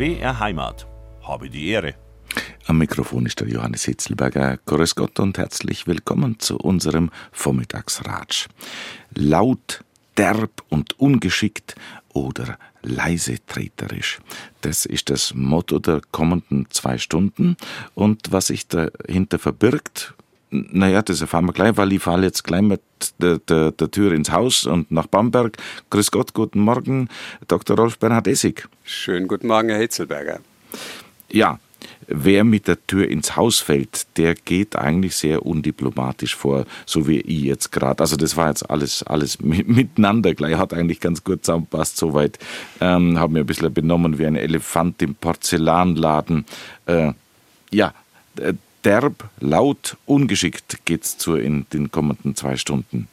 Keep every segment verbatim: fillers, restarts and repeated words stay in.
B R Heimat. Habe die Ehre. Am Mikrofon ist der Johannes Hitzelberger. Grüß Gott und herzlich willkommen zu unserem Vormittagsratsch. Laut, derb und ungeschickt oder leise treterisch. Das ist das Motto der kommenden zwei Stunden. Und was sich dahinter verbirgt, naja, das erfahren wir gleich, weil ich falle jetzt gleich mit der, der, der Tür ins Haus und nach Bamberg. Grüß Gott, guten Morgen, Doktor Rolf Bernhard Essig. Schönen guten Morgen, Herr Hitzelberger. Ja, wer mit der Tür ins Haus fällt, der geht eigentlich sehr undiplomatisch vor, so wie ich jetzt gerade. Also das war jetzt alles alles miteinander gleich, hat eigentlich ganz gut zusammengepasst soweit. Ähm, habe mir ein bisschen benommen wie ein Elefant im Porzellanladen. Äh, ja, derb, laut, ungeschickt geht's zu in den kommenden zwei Stunden.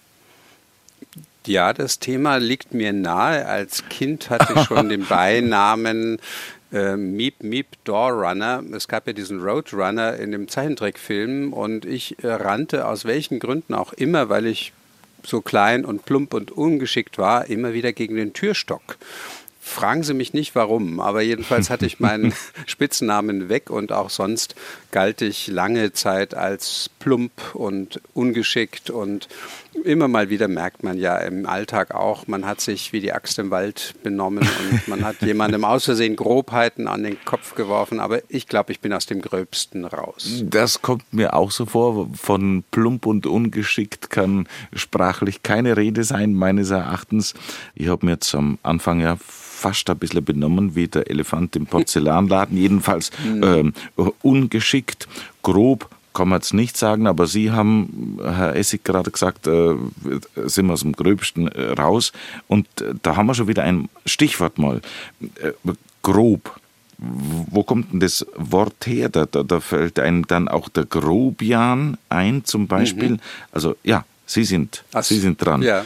Ja, das Thema liegt mir nahe. Als Kind hatte ich schon den Beinamen äh, Meep Meep Door Runner. Es gab ja diesen Roadrunner in dem Zeichentrickfilm und ich äh, rannte aus welchen Gründen auch immer, weil ich so klein und plump und ungeschickt war, immer wieder gegen den Türstock. Fragen Sie mich nicht, warum, aber jedenfalls hatte ich meinen Spitznamen weg und auch sonst galt ich lange Zeit als plump und ungeschickt und immer mal wieder merkt man ja im Alltag auch, man hat sich wie die Axt im Wald benommen und man hat jemandem aus Versehen Grobheiten an den Kopf geworfen, aber ich glaube, ich bin aus dem Gröbsten raus. Das kommt mir auch so vor, von plump und ungeschickt kann sprachlich keine Rede sein, meines Erachtens. Ich habe mir jetzt am Anfang ja fast ein bisschen benommen wie der Elefant im Porzellanladen, jedenfalls ähm, ungeschickt, grob kann man jetzt nicht sagen, aber Sie haben, Herr Essig, gerade gesagt, äh, sind wir aus dem Gröbsten äh, raus und äh, da haben wir schon wieder ein Stichwort mal, äh, grob. Wo kommt denn das Wort her? Da, da, da fällt einem dann auch der Grobian ein zum Beispiel, mhm. also ja, Sie sind, aus, Sie sind dran. Ja,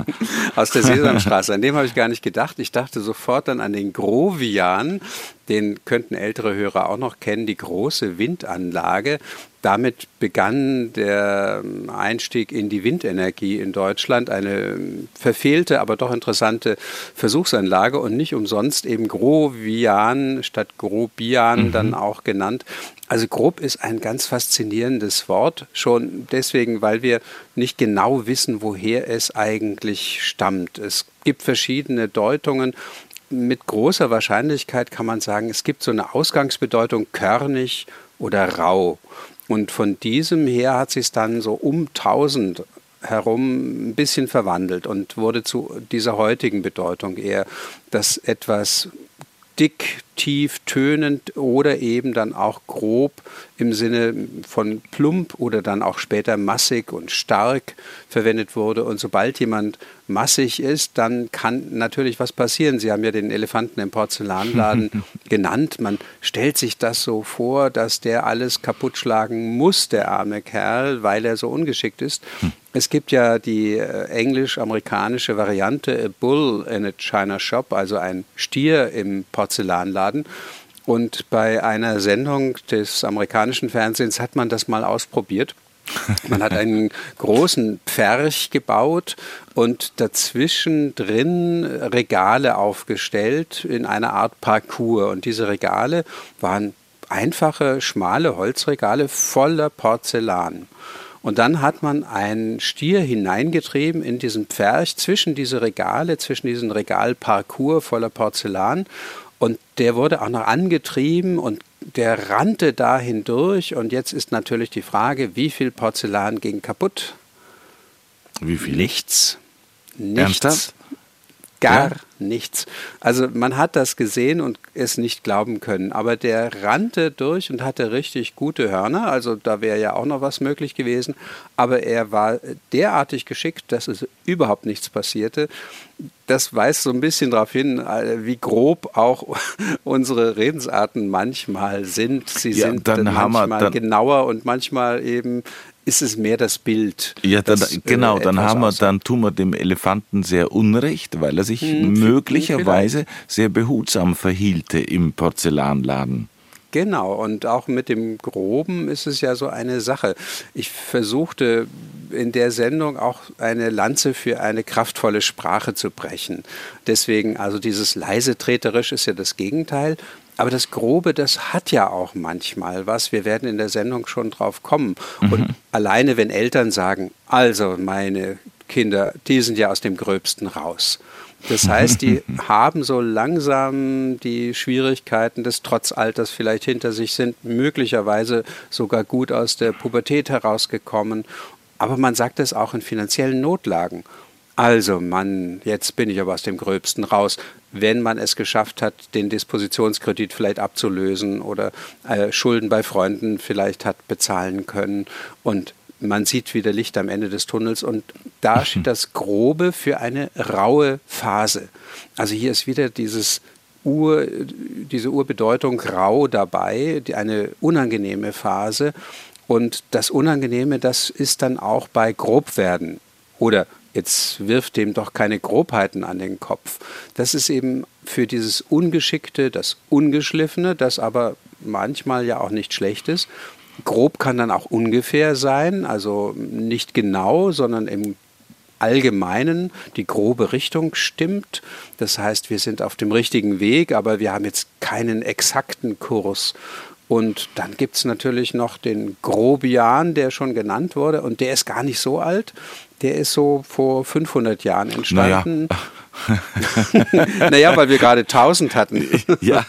aus der Sesamstraße. An dem habe ich gar nicht gedacht. Ich dachte sofort dann an den Grovian. Den könnten ältere Hörer auch noch kennen, die große Windanlage. Damit begann der Einstieg in die Windenergie in Deutschland. Eine verfehlte, aber doch interessante Versuchsanlage und nicht umsonst eben Grovian statt Grobian mhm. dann auch genannt. Also grob ist ein ganz faszinierendes Wort, schon deswegen, weil wir nicht genau wissen, woher es eigentlich stammt. Es gibt verschiedene Deutungen. Mit großer Wahrscheinlichkeit kann man sagen, es gibt so eine Ausgangsbedeutung körnig oder rau. Und von diesem her hat sich es dann so um tausend herum ein bisschen verwandelt und wurde zu dieser heutigen Bedeutung eher das etwas dick, tief, tönend oder eben dann auch grob im Sinne von plump oder dann auch später massig und stark verwendet wurde. Und sobald jemand massig ist, dann kann natürlich was passieren. Sie haben ja den Elefanten im Porzellanladen genannt. Man stellt sich das so vor, dass der alles kaputt schlagen muss, der arme Kerl, weil er so ungeschickt ist. Es gibt ja die äh, englisch-amerikanische Variante, a bull in a china shop, also ein Stier im Porzellanladen. Und bei einer Sendung des amerikanischen Fernsehens hat man das mal ausprobiert. Man hat einen großen Pferch gebaut und dazwischen drin Regale aufgestellt in einer Art Parcours. Und diese Regale waren einfache, schmale Holzregale voller Porzellan. Und dann hat man einen Stier hineingetrieben in diesen Pferch zwischen diese Regale, zwischen diesen Regalparcours voller Porzellan. Und der wurde auch noch angetrieben und der rannte da hindurch. Und jetzt ist natürlich die Frage, wie viel Porzellan ging kaputt? Wie viel? Nichts. Nichts. Ernsthaft? Gar ja? nichts. Also man hat das gesehen und es nicht glauben können. Aber der rannte durch und hatte richtig gute Hörner. Also da wäre ja auch noch was möglich gewesen. Aber er war derartig geschickt, dass es überhaupt nichts passierte. Das weist so ein bisschen darauf hin, wie grob auch unsere Redensarten manchmal sind. Sie ja, sind dann manchmal wir, dann genauer und manchmal eben ist es mehr das Bild. Ja, dann, das, genau, dann haben wir, dann tun wir dem Elefanten sehr Unrecht, weil er sich hm, möglicherweise vielleicht. sehr behutsam verhielte im Porzellanladen. Genau, und auch mit dem Groben ist es ja so eine Sache. Ich versuchte in der Sendung auch eine Lanze für eine kraftvolle Sprache zu brechen. Deswegen, also dieses leise treterisch ist ja das Gegenteil. Aber das Grobe, das hat ja auch manchmal was. Wir werden in der Sendung schon drauf kommen. Mhm. Und alleine, wenn Eltern sagen, also meine Kinder, die sind ja aus dem Gröbsten raus. Das heißt, die haben so langsam die Schwierigkeiten des Trotzalters vielleicht hinter sich, sind möglicherweise sogar gut aus der Pubertät herausgekommen. Aber man sagt es auch in finanziellen Notlagen. Also Mann, jetzt bin ich aber aus dem Gröbsten raus. Wenn man es geschafft hat, den Dispositionskredit vielleicht abzulösen oder äh, Schulden bei Freunden vielleicht hat bezahlen können und man sieht wieder Licht am Ende des Tunnels und da steht das Grobe für eine raue Phase. Also hier ist wieder dieses Ur, diese Urbedeutung rau dabei, die, eine unangenehme Phase. Und das Unangenehme, das ist dann auch bei Grobwerden oder jetzt wirft dem doch keine Grobheiten an den Kopf. Das ist eben für dieses Ungeschickte, das Ungeschliffene, das aber manchmal ja auch nicht schlecht ist. Grob kann dann auch ungefähr sein, also nicht genau, sondern im Allgemeinen die grobe Richtung stimmt. Das heißt, wir sind auf dem richtigen Weg, aber wir haben jetzt keinen exakten Kurs. Und dann gibt es natürlich noch den Grobian, der schon genannt wurde. Und der ist gar nicht so alt. Der ist so vor fünfhundert Jahren entstanden. Naja, naja weil wir gerade tausend hatten. Ja.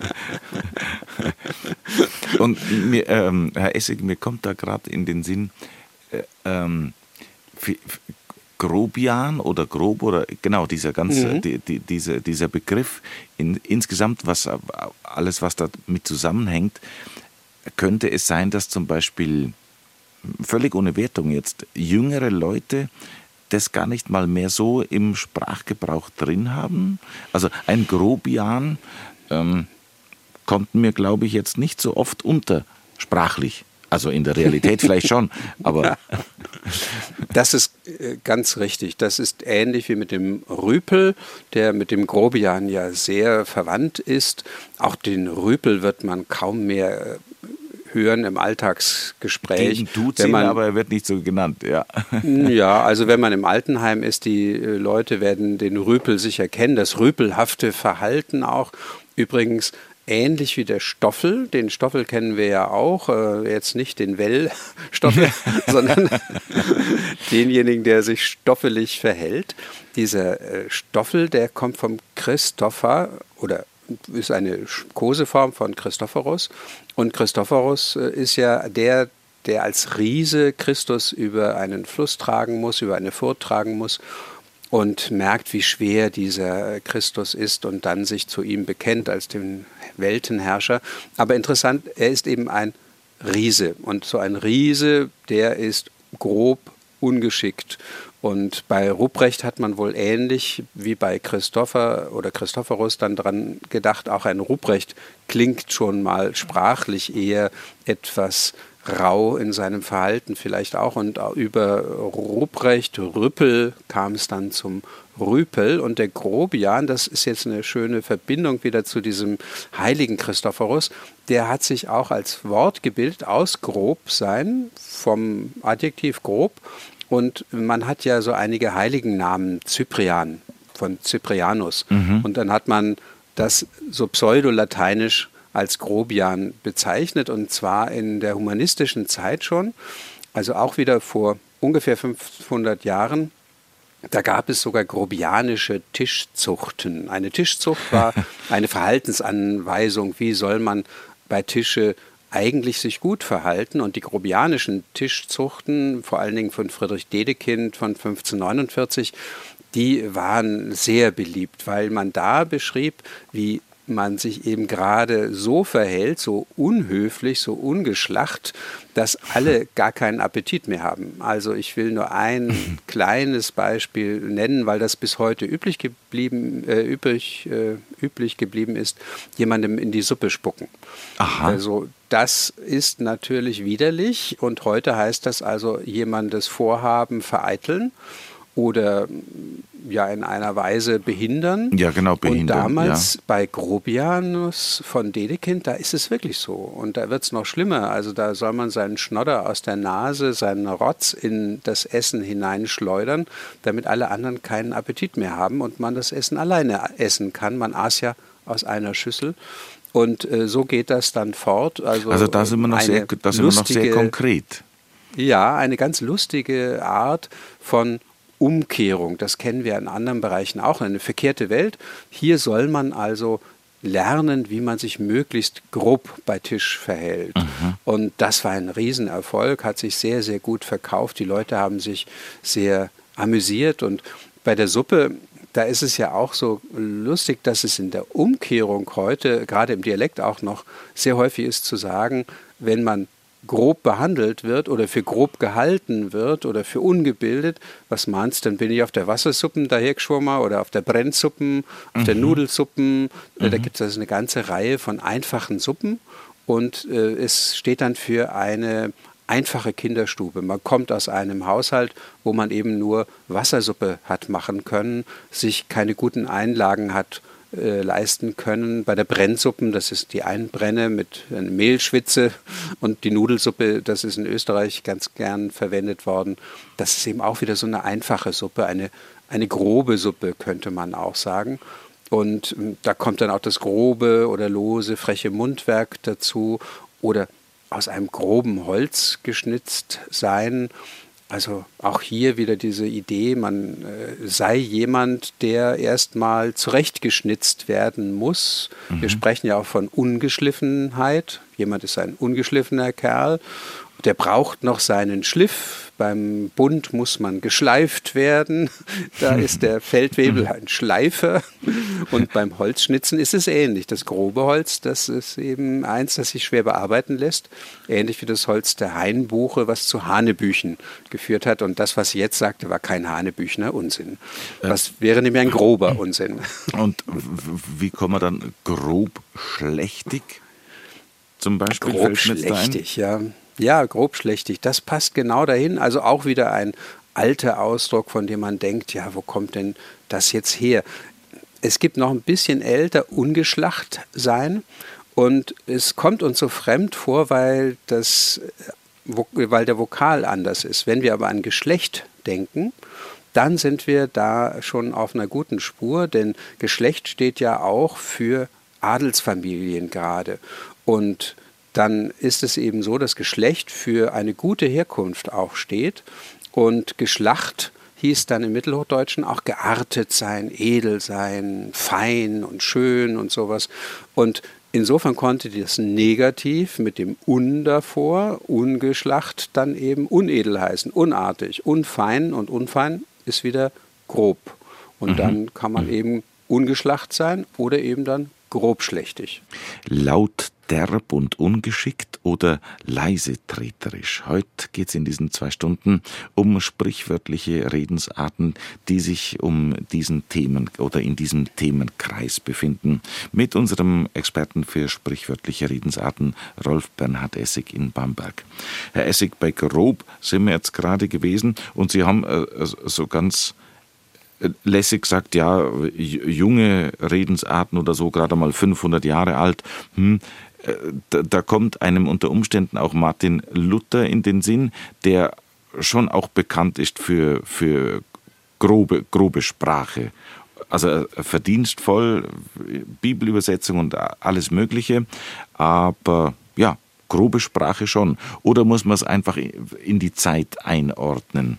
Und mir, ähm, Herr Essig, mir kommt da gerade in den Sinn, äh, ähm, Grobian oder grob oder genau dieser ganze mhm. die, die, diese, dieser Begriff in, insgesamt was alles was damit zusammenhängt, könnte es sein, dass zum Beispiel völlig ohne Wertung jetzt jüngere Leute das gar nicht mal mehr so im Sprachgebrauch drin haben. Also ein Grobian ähm, kommt mir, glaube ich, jetzt nicht so oft unter sprachlich. Also in der Realität vielleicht schon, aber... Das ist ganz richtig. Das ist ähnlich wie mit dem Rüpel, der mit dem Grobian ja sehr verwandt ist. Auch den Rüpel wird man kaum mehr hören im Alltagsgespräch. Den tut's ihn, aber er wird nicht so genannt, ja. Ja, also wenn man im Altenheim ist, die Leute werden den Rüpel sicher kennen, das rüpelhafte Verhalten auch. Übrigens ähnlich wie der Stoffel, den Stoffel kennen wir ja auch, äh, jetzt nicht den Well-Stoffel, sondern denjenigen, der sich stoffelig verhält. Dieser äh, Stoffel, der kommt vom Christopher oder ist eine Koseform von Christophorus. Und Christophorus äh, ist ja der, der als Riese Christus über einen Fluss tragen muss, über eine Furt tragen muss. Und merkt, wie schwer dieser Christus ist und dann sich zu ihm bekennt als den Weltenherrscher. Aber interessant, er ist eben ein Riese. Und so ein Riese, der ist grob, ungeschickt. Und bei Ruprecht hat man wohl ähnlich wie bei Christopher oder Christophorus dann dran gedacht, auch ein Ruprecht klingt schon mal sprachlich eher etwas rau in seinem Verhalten vielleicht auch. Und über Ruprecht, Rüppel kam es dann zum Rüpel. Und der Grobian, das ist jetzt eine schöne Verbindung wieder zu diesem heiligen Christophorus, der hat sich auch als Wort gebildet aus grob sein, vom Adjektiv grob. Und man hat ja so einige Heiligennamen, Cyprian, von Cyprianus. Mhm. Und dann hat man das so pseudolateinisch als Grobian bezeichnet, und zwar in der humanistischen Zeit schon, also auch wieder vor ungefähr fünfhundert Jahren. Da gab es sogar grobianische Tischzuchten. Eine Tischzucht war eine Verhaltensanweisung, wie soll man bei Tische eigentlich sich gut verhalten. Und die grobianischen Tischzuchten, vor allen Dingen von Friedrich Dedekind von fünfzehnhundertneunundvierzig, die waren sehr beliebt, weil man da beschrieb, wie man sich eben gerade so verhält, so unhöflich, so ungeschlacht, dass alle gar keinen Appetit mehr haben. Also ich will nur ein kleines Beispiel nennen, weil das bis heute üblich geblieben, äh, übrig, äh, üblich geblieben ist, jemandem in die Suppe spucken. Aha. Also das ist natürlich widerlich, und heute heißt das also jemandes Vorhaben vereiteln oder ja in einer Weise behindern. Ja, genau, behindern. Und damals ja. bei Grobianus von Dedekind, da ist es wirklich so. Und da wird es noch schlimmer. Also da soll man seinen Schnodder aus der Nase, seinen Rotz in das Essen hineinschleudern, damit alle anderen keinen Appetit mehr haben und man das Essen alleine essen kann. Man aß ja aus einer Schüssel. Und äh, so geht das dann fort. Also, also da sind wir noch, sehr, da sind lustige, wir noch sehr konkret. Ja, eine ganz lustige Art von Umkehrung. Das kennen wir in anderen Bereichen auch. Eine verkehrte Welt. Hier soll man also lernen, wie man sich möglichst grob bei Tisch verhält. Mhm. Und das war ein Riesenerfolg, hat sich sehr, sehr gut verkauft. Die Leute haben sich sehr amüsiert. Und bei der Suppe, da ist es ja auch so lustig, dass es in der Umkehrung heute, gerade im Dialekt auch noch, sehr häufig ist zu sagen, wenn man grob behandelt wird oder für grob gehalten wird oder für ungebildet, was meinst du, dann bin ich auf der Wassersuppen dahergeschwommen oder auf der Brennsuppen, auf mhm. der Nudelsuppen. Mhm. Da gibt es also eine ganze Reihe von einfachen Suppen und äh, es steht dann für eine einfache Kinderstube. Man kommt aus einem Haushalt, wo man eben nur Wassersuppe hat machen können, sich keine guten Einlagen hat äh, leisten können. Bei der Brennsuppen, das ist die Einbrenne mit einer Mehlschwitze, und die Nudelsuppe, das ist in Österreich ganz gern verwendet worden. Das ist eben auch wieder so eine einfache Suppe, eine, eine grobe Suppe, könnte man auch sagen. Und äh, da kommt dann auch das grobe oder lose, freche Mundwerk dazu oder aus einem groben Holz geschnitzt sein. Also auch hier wieder diese Idee, man äh, sei jemand, der erstmal zurechtgeschnitzt werden muss. Mhm. Wir sprechen ja auch von Ungeschliffenheit. Jemand ist ein ungeschliffener Kerl. Der braucht noch seinen Schliff. Beim Bund muss man geschleift werden. Da ist der Feldwebel ein Schleifer. Und beim Holzschnitzen ist es ähnlich. Das grobe Holz, das ist eben eins, das sich schwer bearbeiten lässt. Ähnlich wie das Holz der Hainbuche, was zu Hanebüchen geführt hat. Und das, was ich jetzt sagte, war kein Hanebüchner Unsinn. Das wäre nämlich ein grober Unsinn. Und wie kommen wir dann grob schlechtig zum Beispiel? Grob schlechtig, ja. Ja, grobschlächtig, das passt genau dahin. Also auch wieder ein alter Ausdruck, von dem man denkt, ja, wo kommt denn das jetzt her? Es gibt noch ein bisschen älter, ungeschlacht sein, und es kommt uns so fremd vor, weil, das, weil der Vokal anders ist. Wenn wir aber an Geschlecht denken, dann sind wir da schon auf einer guten Spur, denn Geschlecht steht ja auch für Adelsfamilien gerade. Und dann ist es eben so, dass Geschlecht für eine gute Herkunft auch steht, und Geschlacht hieß dann im Mittelhochdeutschen auch geartet sein, edel sein, fein und schön und sowas. Und insofern konnte das Negativ mit dem Un davor, ungeschlacht, dann eben unedel heißen, unartig, unfein, und unfein ist wieder grob. Und mhm. dann kann man eben ungeschlacht sein oder eben dann grobschlächtig. Laut, derb und ungeschickt oder leise treterisch. Heute geht es in diesen zwei Stunden um sprichwörtliche Redensarten, die sich um diesen Themen oder in diesem Themenkreis befinden. Mit unserem Experten für sprichwörtliche Redensarten, Rolf Bernhard Essig in Bamberg. Herr Essig, bei grob sind wir jetzt gerade gewesen, und Sie haben äh, so ganz lässig gesagt, ja, junge Redensarten oder so, gerade mal fünfhundert Jahre alt, hm, da, da kommt einem unter Umständen auch Martin Luther in den Sinn, der schon auch bekannt ist für, für grobe, grobe Sprache. Also verdienstvoll, Bibelübersetzung und alles Mögliche, aber ja, grobe Sprache schon. Oder muss man es einfach in die Zeit einordnen?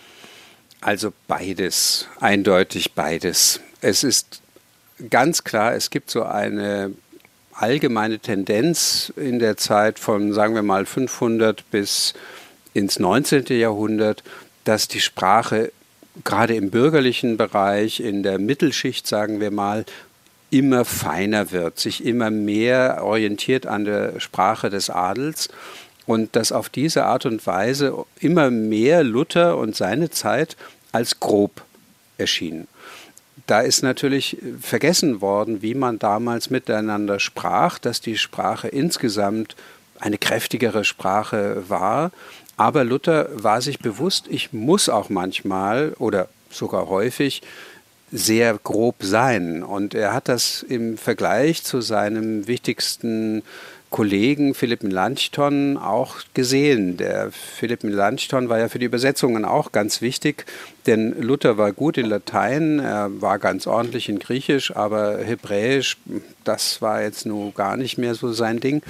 Also beides, eindeutig beides. Es ist ganz klar, es gibt so eine allgemeine Tendenz in der Zeit von, sagen wir mal, fünfhundert bis ins neunzehnten Jahrhundert, dass die Sprache gerade im bürgerlichen Bereich, in der Mittelschicht, sagen wir mal, immer feiner wird, sich immer mehr orientiert an der Sprache des Adels. Und dass auf diese Art und Weise immer mehr Luther und seine Zeit als grob erschienen. Da ist natürlich vergessen worden, wie man damals miteinander sprach, dass die Sprache insgesamt eine kräftigere Sprache war. Aber Luther war sich bewusst, ich muss auch manchmal oder sogar häufig sehr grob sein. Und er hat das im Vergleich zu seinem wichtigsten Kollegen Philipp Melanchthon auch gesehen. Der Philipp Melanchthon war ja für die Übersetzungen auch ganz wichtig, denn Luther war gut in Latein, er war ganz ordentlich in Griechisch, aber Hebräisch, das war jetzt nur gar nicht mehr so sein Ding.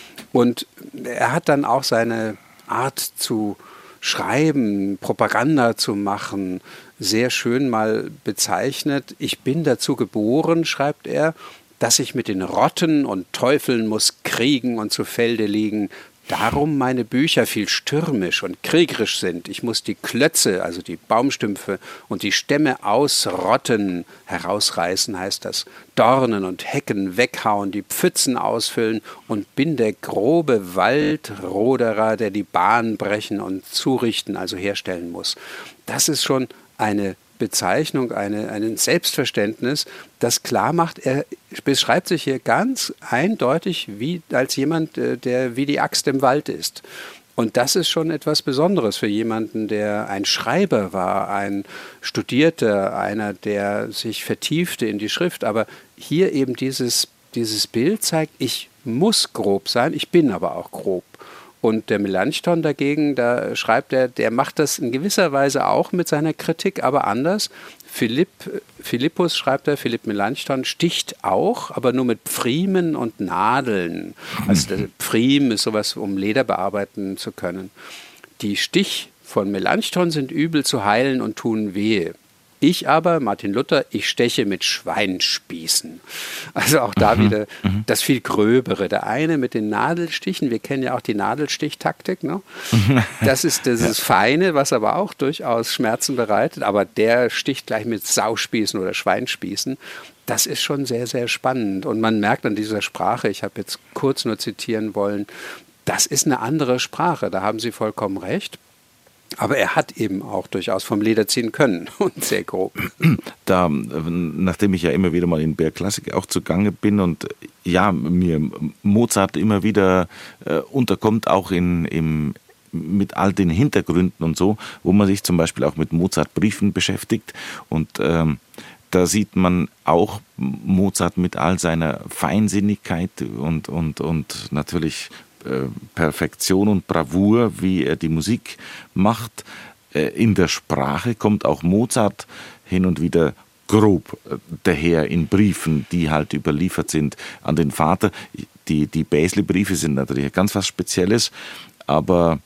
Und er hat dann auch seine Art zu schreiben, Propaganda zu machen, sehr schön mal bezeichnet. Ich bin dazu geboren, schreibt er, dass ich mit den Rotten und Teufeln muss kriegen und zu Felde liegen. Darum meine Bücher viel stürmisch und kriegerisch sind. Ich muss die Klötze, also die Baumstümpfe und die Stämme ausrotten, herausreißen heißt das, Dornen und Hecken weghauen, die Pfützen ausfüllen und bin der grobe Waldroderer, der die Bahn brechen und zurichten, also herstellen muss. Das ist schon eine Bezeichnung, eine, ein Selbstverständnis, das klar macht, er beschreibt sich hier ganz eindeutig wie, als jemand, der wie die Axt im Wald ist. Und das ist schon etwas Besonderes für jemanden, der ein Schreiber war, ein Studierter, einer, der sich vertiefte in die Schrift. Aber hier eben dieses, dieses Bild zeigt, ich muss grob sein, ich bin aber auch grob. Und der Melanchthon dagegen, da schreibt er, der macht das in gewisser Weise auch mit seiner Kritik, aber anders. Philipp, Philippus, schreibt er, Philipp Melanchthon, sticht auch, aber nur mit Pfriemen und Nadeln. Also der Pfriem ist sowas, um Leder bearbeiten zu können. Die Stich von Melanchthon sind übel zu heilen und tun wehe. Ich aber, Martin Luther, ich steche mit Schweinspießen. Also auch da mhm. wieder das viel Gröbere. Der eine mit den Nadelstichen, wir kennen ja auch die Nadelstichtaktik, ne? Das ist dieses Feine, was aber auch durchaus Schmerzen bereitet, aber der sticht gleich mit Sauspießen oder Schweinspießen. Das ist schon sehr, sehr spannend. Und man merkt an dieser Sprache, ich habe jetzt kurz nur zitieren wollen, das ist eine andere Sprache, da haben Sie vollkommen recht. Aber er hat eben auch durchaus vom Leder ziehen können und sehr grob. Da, nachdem ich ja immer wieder mal in Bergklassik auch zugange bin und ja, mir Mozart immer wieder äh, unterkommt, auch in, im, mit all den Hintergründen und so, wo man sich zum Beispiel auch mit Mozart-Briefen beschäftigt und ähm, da sieht man auch Mozart mit all seiner Feinsinnigkeit und, und, und natürlich Perfektion und Bravour, wie er die Musik macht. In der Sprache kommt auch Mozart hin und wieder grob daher in Briefen, die halt überliefert sind an den Vater. Die, die Bäsle-Briefe sind natürlich ganz was Spezielles, aber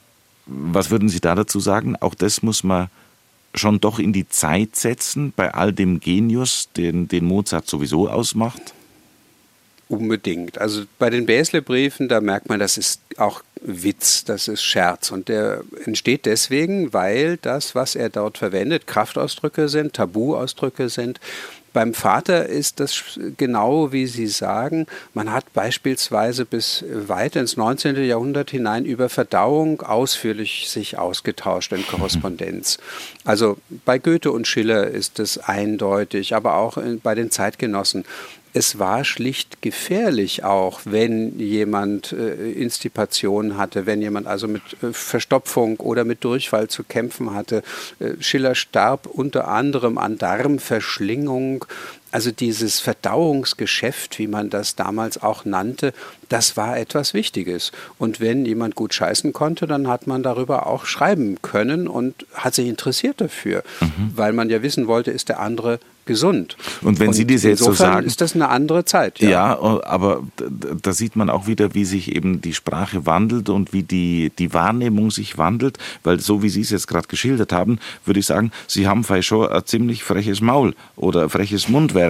was würden Sie da dazu sagen? Auch das muss man schon doch in die Zeit setzen, bei all dem Genius, den, den Mozart sowieso ausmacht? Unbedingt. Also bei den Bäsle-Briefen, da merkt man, das ist auch Witz, das ist Scherz. Und der entsteht deswegen, weil das, was er dort verwendet, Kraftausdrücke sind, Tabuausdrücke sind. Beim Vater ist das genau wie Sie sagen. Man hat beispielsweise bis weit ins neunzehnten Jahrhundert hinein über Verdauung ausführlich sich ausgetauscht in Korrespondenz. Also bei Goethe und Schiller ist es eindeutig, aber auch bei den Zeitgenossen. Es war schlicht gefährlich auch, wenn jemand äh, Instipation hatte, wenn jemand also mit äh, Verstopfung oder mit Durchfall zu kämpfen hatte. Äh, Schiller starb unter anderem an Darmverschlingung. Also dieses Verdauungsgeschäft, wie man das damals auch nannte, das war etwas Wichtiges. Und wenn jemand gut scheißen konnte, dann hat man darüber auch schreiben können und hat sich interessiert dafür, mhm. weil man ja wissen wollte, ist der andere gesund. Und wenn und Sie das jetzt so sagen, ist das eine andere Zeit. Ja, ja, aber da sieht man auch wieder, wie sich eben die Sprache wandelt und wie die, die Wahrnehmung sich wandelt, weil so wie Sie es jetzt gerade geschildert haben, würde ich sagen, Sie haben vielleicht schon ein ziemlich freches Maul oder ein freches Mundwerk.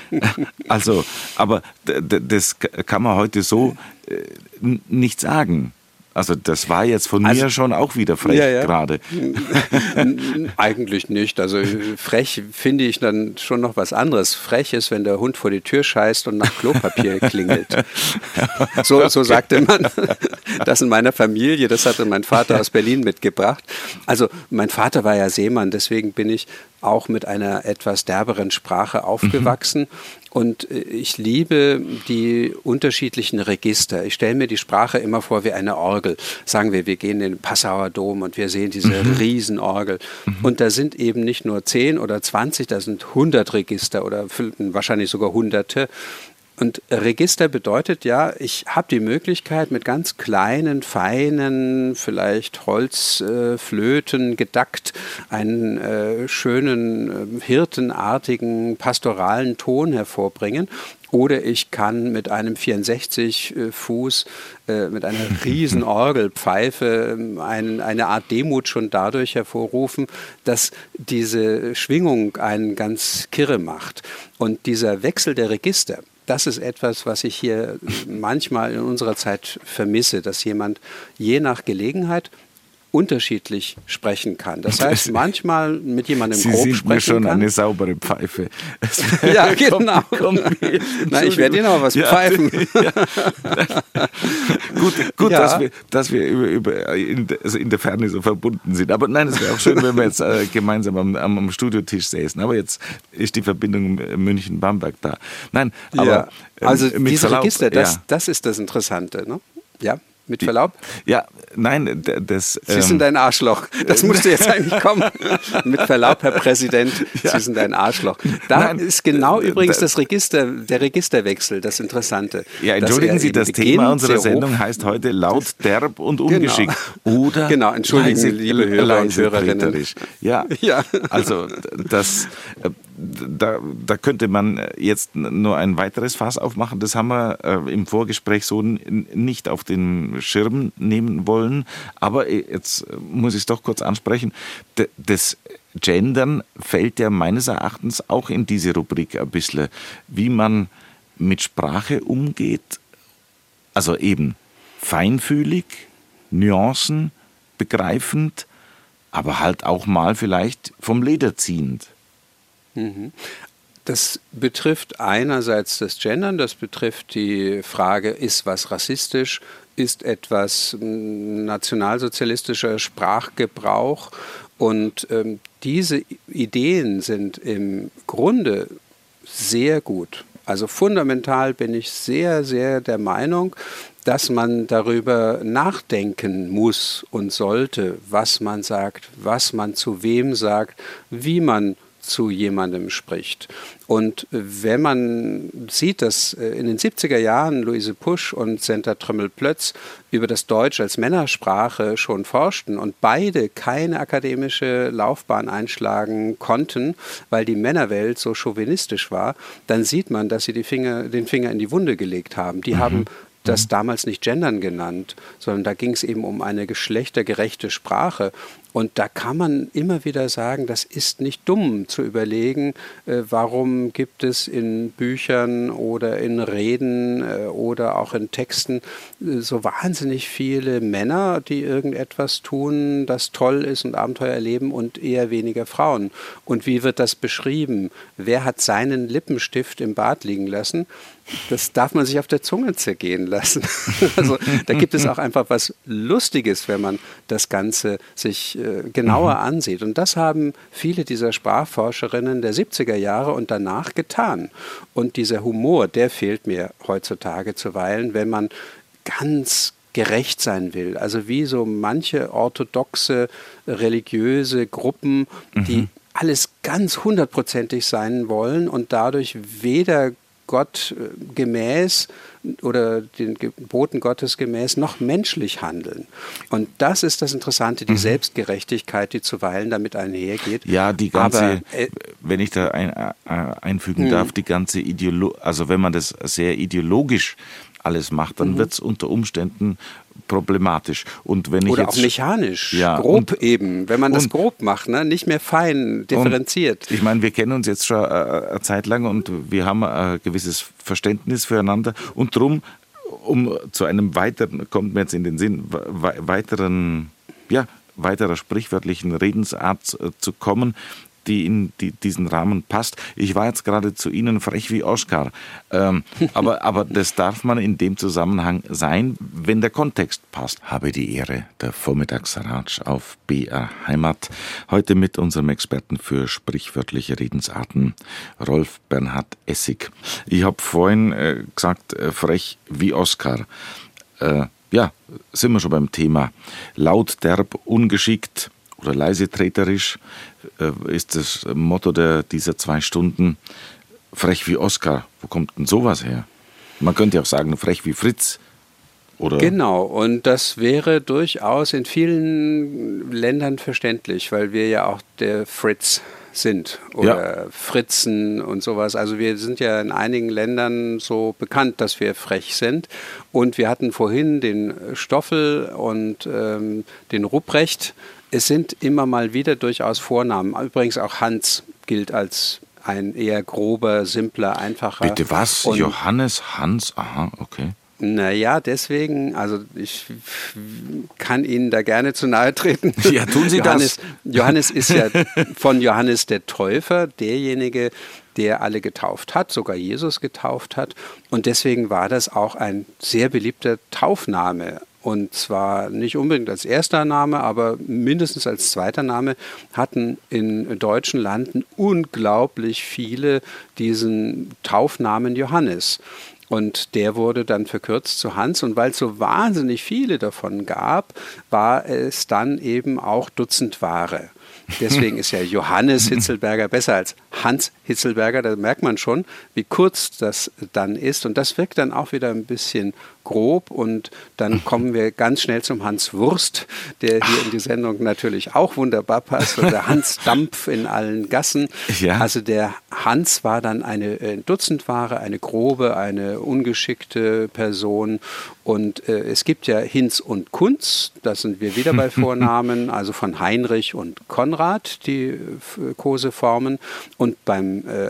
Also, aber das kann man heute so nicht sagen. Also das war jetzt von also, mir schon auch wieder frech ja, ja. gerade. Eigentlich nicht. Also frech finde ich dann schon noch was anderes. Frech ist, wenn der Hund vor die Tür scheißt und nach Klopapier klingelt. So, so sagte man das in meiner Familie. Das hatte mein Vater aus Berlin mitgebracht. Also mein Vater war ja Seemann, deswegen bin ich auch mit einer etwas derberen Sprache aufgewachsen. Mhm. Und ich liebe die unterschiedlichen Register. Ich stelle mir die Sprache immer vor wie eine Orgel. Sagen wir, wir gehen in den Passauer Dom und wir sehen diese mhm. Riesenorgel. Mhm. Und da sind eben nicht nur zehn oder zwanzig, da sind hundert Register oder wahrscheinlich sogar Hunderte. Und Register bedeutet ja, ich habe die Möglichkeit, mit ganz kleinen, feinen, vielleicht Holzflöten äh, gedackt, einen äh, schönen, äh, hirtenartigen, pastoralen Ton hervorbringen. Oder ich kann mit einem vierundsechzig Fuß, äh, mit einer riesen Orgelpfeife ein, eine Art Demut schon dadurch hervorrufen, dass diese Schwingung einen ganz kirre macht. Und dieser Wechsel der Register, das ist etwas, was ich hier manchmal in unserer Zeit vermisse, dass jemand je nach Gelegenheit unterschiedlich sprechen kann. Das heißt, manchmal mit jemandem Sie grob sind sprechen mir schon kann. eine saubere Pfeife. Ja, genau. Komm, komm, Na, ich werde Ihnen aber was ja, pfeifen. Ja. Gut, gut Ja. dass wir, dass wir über, über in, der, also in der Ferne so verbunden sind. Aber nein, es wäre auch schön, wenn wir jetzt äh, gemeinsam am, am, am Studiotisch säßen. Aber jetzt ist die Verbindung München-Bamberg da. Nein, aber Ja. Also ähm, mit dieses Verlaub, Register, das, ja. das ist das Interessante. Ne? Ja, mit Verlaub. Ja, nein, d- das... Sie sind ähm, ein Arschloch. Das musste jetzt eigentlich kommen. Mit Verlaub, Herr Präsident, Sie sind ein Arschloch. Da Nein, ist genau äh, übrigens da- das Register, der Registerwechsel, das Interessante. Ja, Dass entschuldigen er Sie, im das Beginn Thema unserer sehr hoch- Sendung heißt heute laut, derb und ungeschickt. Oder Genau, entschuldigen, leise, liebe Hörer und leise Hörerinnen. preterisch. Ja, Ja. also das, äh, da, da könnte man jetzt nur ein weiteres Fass aufmachen. Das haben wir äh, im Vorgespräch so n- nicht auf den Schirm nehmen wollen. Aber jetzt muss ich es doch kurz ansprechen. D- das Gendern fällt ja meines Erachtens auch in diese Rubrik ein bisschen, wie man mit Sprache umgeht. Also eben feinfühlig, Nuancen begreifend, aber halt auch mal vielleicht vom Leder ziehend. Das betrifft einerseits das Gendern, das betrifft die Frage, ist was rassistisch, ist etwas mm, nationalsozialistischer Sprachgebrauch. Und ähm, diese Ideen sind im Grunde sehr gut. Also fundamental bin ich sehr, sehr der Meinung, dass man darüber nachdenken muss und sollte, was man sagt, was man zu wem sagt, wie man zu jemandem spricht. Und wenn man sieht, dass in den siebziger Jahren Luise Pusch und Senta Trömmel-Plötz über das Deutsch als Männersprache schon forschten und beide keine akademische Laufbahn einschlagen konnten, weil die Männerwelt so chauvinistisch war, dann sieht man, dass sie die Finger, den Finger in die Wunde gelegt haben. Die mhm. haben das damals nicht Gendern genannt, sondern da ging es eben um eine geschlechtergerechte Sprache. Und da kann man immer wieder sagen, das ist nicht dumm zu überlegen, äh, warum gibt es in Büchern oder in Reden äh, oder auch in Texten äh, so wahnsinnig viele Männer, die irgendetwas tun, das toll ist und Abenteuer erleben und eher weniger Frauen. Und wie wird das beschrieben? Wer hat seinen Lippenstift im Bad liegen lassen? Das darf man sich auf der Zunge zergehen lassen. Also da gibt es auch einfach was Lustiges, wenn man das Ganze sich äh, genauer ansieht. Und das haben viele dieser Sprachforscherinnen der siebziger Jahre und danach getan. Und dieser Humor, der fehlt mir heutzutage zuweilen, wenn man ganz gerecht sein will. Also wie so manche orthodoxe, religiöse Gruppen, die mhm. alles ganz hundertprozentig sein wollen und dadurch weder Gott gemäß oder den Geboten Gottes gemäß noch menschlich handeln. Und das ist das Interessante, die mhm. Selbstgerechtigkeit, die zuweilen damit einhergeht. Ja, die ganze, Aber, äh, wenn ich da ein, äh, einfügen darf, die ganze Ideolo also wenn man das sehr ideologisch alles macht, dann mhm. wird es unter Umständen problematisch. Und wenn ich Oder jetzt, auch mechanisch, ja, grob und, eben, wenn man das und, grob macht, ne? Nicht mehr fein, differenziert. Ich meine, wir kennen uns jetzt schon äh, eine Zeit lang und wir haben ein gewisses Verständnis füreinander und darum, um zu einem weiteren, kommt mir jetzt in den Sinn, we weiteren, ja, weiterer sprichwörtlichen Redensart äh, zu kommen, die in die, diesen Rahmen passt. Ich war jetzt gerade zu Ihnen frech wie Oskar, ähm, aber, aber das darf man in dem Zusammenhang sein, wenn der Kontext passt. Habe die Ehre, der Vormittagsratsch auf B R Heimat, heute mit unserem Experten für sprichwörtliche Redensarten, Rolf Bernhard Essig. Ich habe vorhin äh, gesagt, äh, frech wie Oskar. Äh, ja, sind wir schon beim Thema. Laut, derb, ungeschickt oder leise treterisch ist das Motto der, dieser zwei Stunden. Frech wie Oskar. Wo kommt denn sowas her? Man könnte auch sagen, frech wie Fritz. Oder? Genau, und das wäre durchaus in vielen Ländern verständlich, weil wir ja auch der Fritz sind oder ja. Fritzen und sowas. Also wir sind ja in einigen Ländern so bekannt, dass wir frech sind. Und wir hatten vorhin den Stoffel und ähm, den Rupprecht. Es sind immer mal wieder durchaus Vornamen. Übrigens auch Hans gilt als ein eher grober, simpler, einfacher. Bitte was? Und Johannes, Hans, aha, okay. Naja, deswegen, also ich kann Ihnen da gerne zu nahe treten. Ja, tun Sie Johannes, das. Johannes ist ja von Johannes der Täufer, derjenige, der alle getauft hat, sogar Jesus getauft hat. Und deswegen war das auch ein sehr beliebter Taufname. Und zwar nicht unbedingt als erster Name, aber mindestens als zweiter Name hatten in deutschen Landen unglaublich viele diesen Taufnamen Johannes. Und der wurde dann verkürzt zu Hans. Und weil es so wahnsinnig viele davon gab, war es dann eben auch Dutzendware. Deswegen ist ja Johannes Hitzelberger besser als Hans Hitzelberger. Da merkt man schon, wie kurz das dann ist. Und das wirkt dann auch wieder ein bisschen grob. Und dann kommen wir ganz schnell zum Hans Wurst, der hier in die Sendung natürlich auch wunderbar passt. Oder Hans Dampf in allen Gassen. Ja. Also der Hans war dann eine Dutzendware, eine grobe, eine ungeschickte Person. Und äh, es gibt ja Hinz und Kunz, da sind wir wieder bei Vornamen, also von Heinrich und Konrad, die äh, Koseformen. Und beim äh,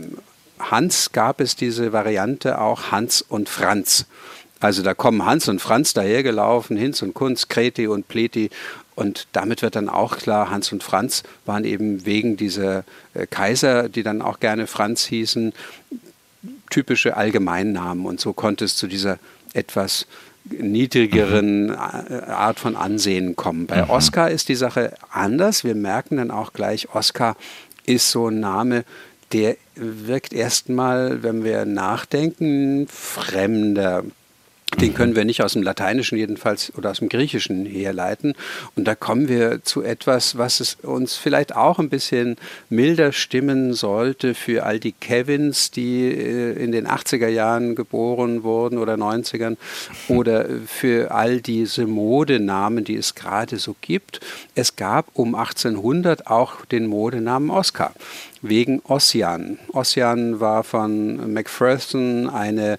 Hans gab es diese Variante auch Hans und Franz. Also da kommen Hans und Franz dahergelaufen, Hinz und Kunz, Kreti und Pleti. Und damit wird dann auch klar, Hans und Franz waren eben wegen dieser äh, Kaiser, die dann auch gerne Franz hießen, typische Allgemeinnamen. Und so konnte es zu dieser etwas niedrigeren mhm. Art von Ansehen kommen. Bei mhm. Oskar ist die Sache anders. Wir merken dann auch gleich, Oskar ist so ein Name, der wirkt erstmal, wenn wir nachdenken, fremder. Den können wir nicht aus dem Lateinischen jedenfalls oder aus dem Griechischen herleiten. Und da kommen wir zu etwas, was es uns vielleicht auch ein bisschen milder stimmen sollte für all die Kevins, die in den achtziger Jahren geboren wurden oder neunzigern oder für all diese Modenamen, die es gerade so gibt. Es gab um achtzehnhundert auch den Modenamen Oskar. Wegen Ossian. Ossian war von Macpherson eine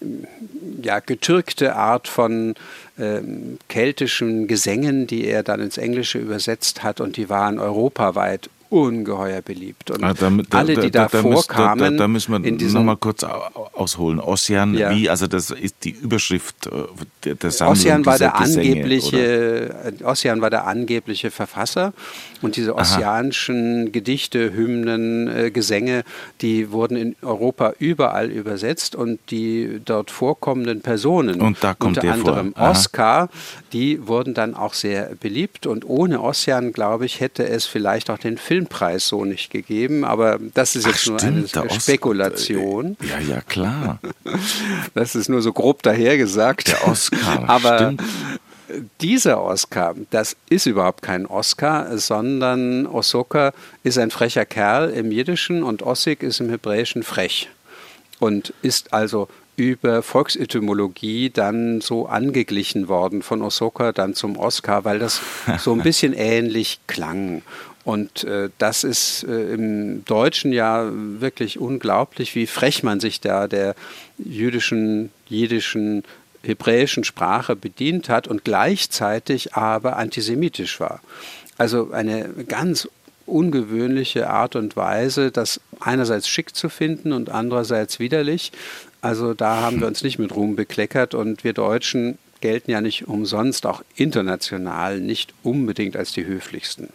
ja, getürkte Art von äh, keltischen Gesängen, die er dann ins Englische übersetzt hat, und die waren europaweit ungeheuer beliebt. Und ah, da, da, alle, die da, da, da vorkamen... Da, da, da müssen wir in noch mal kurz ausholen. Ossian, ja. Wie, also das ist die Überschrift der, der Sammlung Ossian war der Gesänge, angebliche, Ossian war der angebliche Verfasser, und diese ossianischen Gedichte, Hymnen, äh, Gesänge, die wurden in Europa überall übersetzt, und die dort vorkommenden Personen, und da kommt unter anderem vor. Oskar, die wurden dann auch sehr beliebt, und ohne Ossian, glaube ich, hätte es vielleicht auch den Filmpreis so nicht gegeben, aber das ist jetzt Ach, nur stimmt, eine Spekulation. Ja, ja, klar. Das ist nur so grob dahergesagt. Der Oskar, aber stimmt. Dieser Oskar, das ist überhaupt kein Oskar, sondern Osoka ist ein frecher Kerl im Jiddischen und Ossig ist im Hebräischen frech und ist also über Volksetymologie dann so angeglichen worden von Osoka dann zum Oskar, weil das so ein bisschen ähnlich klang. Und äh, das ist äh, im Deutschen ja wirklich unglaublich, wie frech man sich da der jüdischen, jiddischen, hebräischen Sprache bedient hat und gleichzeitig aber antisemitisch war. Also eine ganz ungewöhnliche Art und Weise, das einerseits schick zu finden und andererseits widerlich. Also da haben wir uns nicht mit Ruhm bekleckert, und wir Deutschen gelten ja nicht umsonst auch international nicht unbedingt als die höflichsten.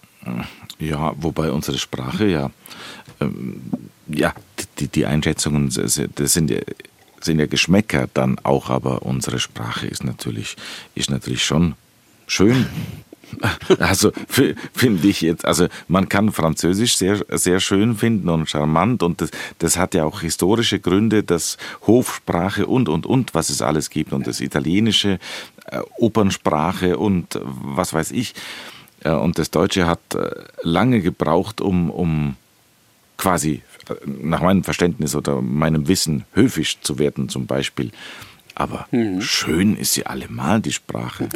Ja, wobei unsere Sprache ja, ähm, ja die, die Einschätzungen, das sind ja, sind ja Geschmäcker dann auch, aber unsere Sprache ist natürlich, ist natürlich schon schön. Also finde ich jetzt, also man kann Französisch sehr, sehr schön finden und charmant, und das, das hat ja auch historische Gründe, dass Hofsprache und, und, und, was es alles gibt, und das Italienische, äh, Opernsprache und äh, was weiß ich. Und das Deutsche hat lange gebraucht, um, um quasi nach meinem Verständnis oder meinem Wissen höfisch zu werden zum Beispiel. Aber mhm. schön ist sie allemal, die Sprache.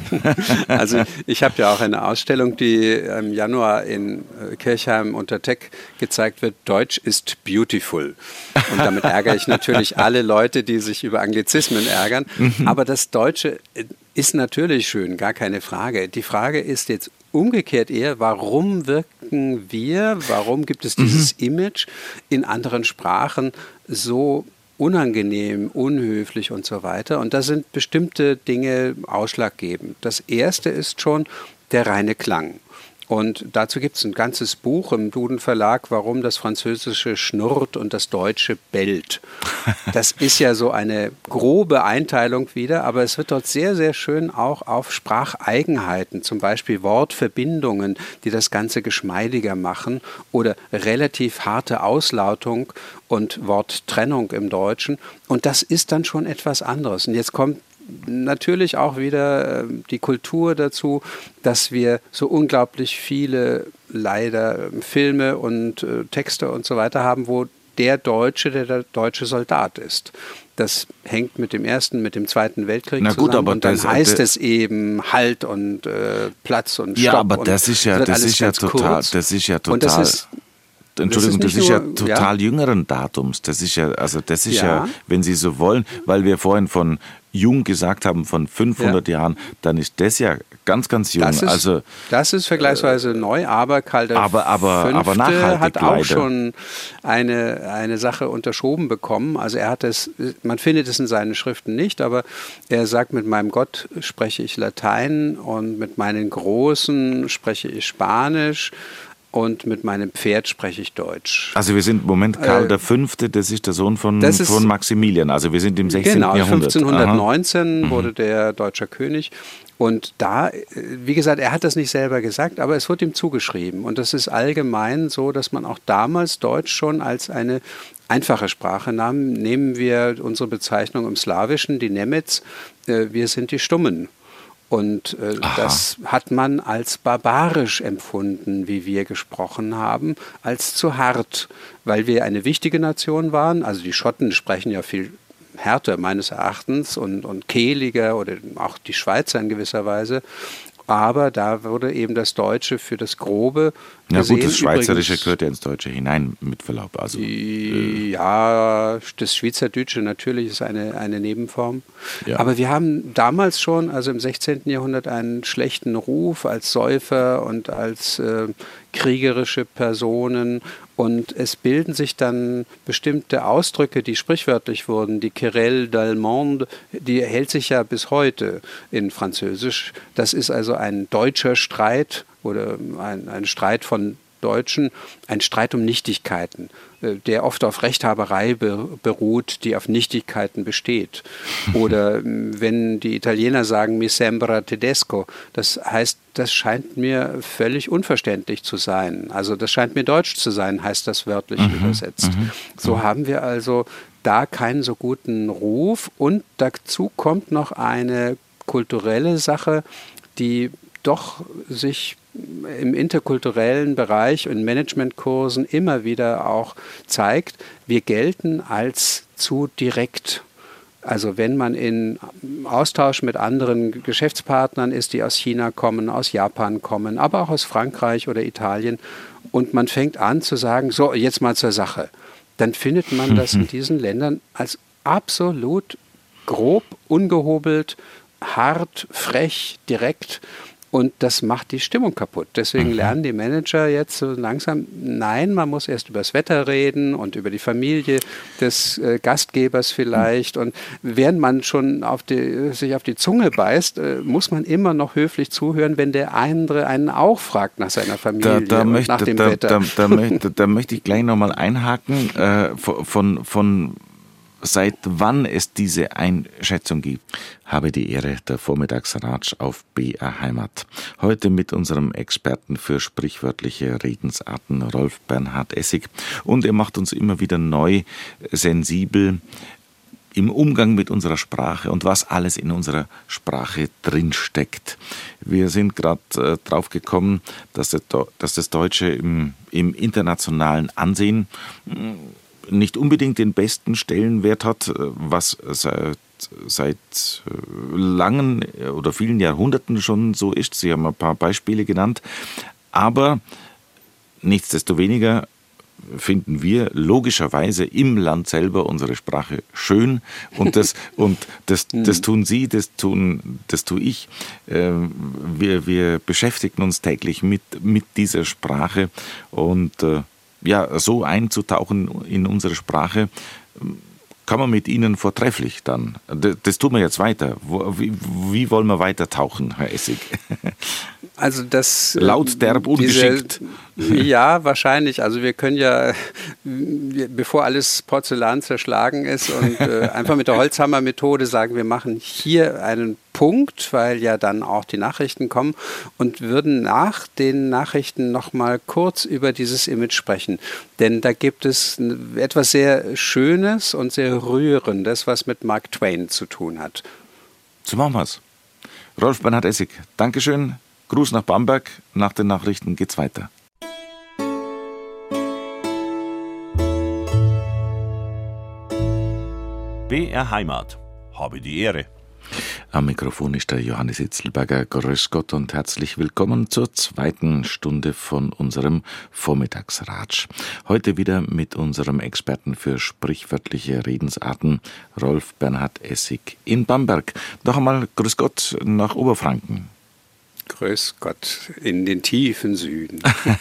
Also ich habe ja auch eine Ausstellung, die im Januar in Kirchheim unter Teck gezeigt wird. Deutsch ist beautiful. Und damit ärgere ich natürlich alle Leute, die sich über Anglizismen ärgern. Mhm. Aber das Deutsche ist natürlich schön, gar keine Frage. Die Frage ist jetzt umgekehrt eher, warum wirken wir, warum gibt es dieses mhm. Image in anderen Sprachen so unangenehm, unhöflich und so weiter. Und da sind bestimmte Dinge ausschlaggebend. Das erste ist schon der reine Klang. Und dazu gibt es ein ganzes Buch im Duden Verlag, warum das Französische schnurrt und das Deutsche bellt. Das ist ja so eine grobe Einteilung wieder, aber es wird dort sehr, sehr schön auch auf Spracheigenheiten, zum Beispiel Wortverbindungen, die das Ganze geschmeidiger machen oder relativ harte Auslautung und Worttrennung im Deutschen. Und das ist dann schon etwas anderes. Und jetzt kommt natürlich auch wieder die Kultur dazu, dass wir so unglaublich viele leider Filme und äh, Texte und so weiter haben, wo der Deutsche der, der deutsche Soldat ist. Das hängt mit dem Ersten, mit dem Zweiten Weltkrieg Na gut, zusammen aber und dann das, heißt das, es eben Halt und äh, Platz und Stopp. Ja, aber das ist ja, das ist ja total, das ist ja total. Das ist, Entschuldigung, das ist, das ist ja nur, total ja. jüngeren Datums. Das ist ja, also das ist ja. ja, wenn Sie so wollen, weil wir vorhin von jung gesagt haben, von fünfhundert ja. Jahren, dann ist das ja ganz, ganz jung. Das ist, also, das ist vergleichsweise äh, neu, aber Karl der aber, aber, Fünfte aber nachhaltig hat auch leider. schon eine, eine Sache unterschoben bekommen. Also er hat es, man findet es in seinen Schriften nicht, aber er sagt, mit meinem Gott spreche ich Latein und mit meinen Großen spreche ich Spanisch. Und mit meinem Pferd spreche ich Deutsch. Also wir sind im Moment Karl äh, der Fünfte, das ist der Sohn von, ist, von Maximilian. Also wir sind im sechzehnten genau, Jahrhundert. fünfzehnhundertneunzehn Aha. wurde mhm. der deutscher König. Und da, wie gesagt, er hat das nicht selber gesagt, aber es wird ihm zugeschrieben. Und das ist allgemein so, dass man auch damals Deutsch schon als eine einfache Sprache nahm. Nehmen wir unsere Bezeichnung im Slawischen, die Nemetz, äh, wir sind die Stummen. Und äh, das hat man als barbarisch empfunden, wie wir gesprochen haben, als zu hart, weil wir eine wichtige Nation waren. Also die Schotten sprechen ja viel härter meines Erachtens und, und kehliger oder auch die Schweizer in gewisser Weise. Aber da wurde eben das Deutsche für das Grobe Ja gesehen. gut, das Schweizerische Übrigens, gehört ja ins Deutsche hinein, mit Verlaub. Also, äh, ja, das Schweizerdeutsche natürlich ist eine, eine Nebenform. Ja. Aber wir haben damals schon, also im sechzehnten Jahrhundert, einen schlechten Ruf als Säufer und als äh, kriegerische Personen. Und es bilden sich dann bestimmte Ausdrücke, die sprichwörtlich wurden. Die Querelle d'Allemande, die hält sich ja bis heute in Französisch. Das ist also ein deutscher Streit oder ein, ein Streit von Deutschen, ein Streit um Nichtigkeiten, der oft auf Rechthaberei beruht, die auf Nichtigkeiten besteht. Oder wenn die Italiener sagen, mi sembra tedesco, das heißt, das scheint mir völlig unverständlich zu sein. Also das scheint mir deutsch zu sein, heißt das wörtlich mhm, übersetzt. Mhm, so mhm. haben wir also da keinen so guten Ruf. Und dazu kommt noch eine kulturelle Sache, die doch sich im interkulturellen Bereich und Managementkursen immer wieder auch zeigt, wir gelten als zu direkt. Also wenn man in Austausch mit anderen Geschäftspartnern ist, die aus China kommen, aus Japan kommen, aber auch aus Frankreich oder Italien, und man fängt an zu sagen, so, jetzt mal zur Sache, dann findet man das in diesen Ländern als absolut grob, ungehobelt, hart, frech, direkt. Und das macht die Stimmung kaputt. Deswegen lernen die Manager jetzt so langsam, nein, man muss erst über das Wetter reden und über die Familie des äh, Gastgebers vielleicht. Und während man schon auf die, sich auf die Zunge beißt, äh, muss man immer noch höflich zuhören, wenn der andere einen auch fragt nach seiner Familie da, da und möchte, nach dem da, Wetter. Da, da, da, möchte, da möchte ich gleich nochmal einhaken, äh, von, von seit wann es diese Einschätzung gibt. Habe die Ehre, der Vormittagsratsch auf B R Heimat. Heute mit unserem Experten für sprichwörtliche Redensarten, Rolf Bernhard Essig. Und er macht uns immer wieder neu sensibel. im Umgang mit unserer Sprache und was alles in unserer Sprache drinsteckt. Wir sind gerade äh, drauf gekommen, dass, der, dass das Deutsche im, im internationalen Ansehen nicht unbedingt den besten Stellenwert hat, was seit, seit langen oder vielen Jahrhunderten schon so ist. Sie haben ein paar Beispiele genannt. Aber nichtsdestoweniger finden wir logischerweise im Land selber unsere Sprache schön und das und das, das tun Sie, das tun, das tue ich. Wir, wir beschäftigen uns täglich mit, mit dieser Sprache und ja, so einzutauchen in unsere Sprache kann man mit Ihnen vortrefflich dann. Das tun wir jetzt weiter. Wie, wie wollen wir weiter tauchen, Herr Essig? Also das laut, derb, ungeschickt. Diese, ja, wahrscheinlich. Also wir können ja, bevor alles Porzellan zerschlagen ist und äh, einfach mit der Holzhammer-Methode sagen, wir machen hier einen Punkt, weil ja dann auch die Nachrichten kommen und würden nach den Nachrichten noch mal kurz über dieses Image sprechen. Denn da gibt es etwas sehr Schönes und sehr Rührendes, was mit Mark Twain zu tun hat. So machen wir es. Rolf Bernhard Essig, Dankeschön. Gruß nach Bamberg. Nach den Nachrichten geht's weiter. B R Heimat. Habe die Ehre. Am Mikrofon ist der Johannes Hitzelberger. Grüß Gott und herzlich willkommen zur zweiten Stunde von unserem Vormittagsratsch. Heute wieder mit unserem Experten für sprichwörtliche Redensarten, Rolf Bernhard Essig in Bamberg. Noch einmal Grüß Gott nach Oberfranken. Grüß Gott in den tiefen Süden.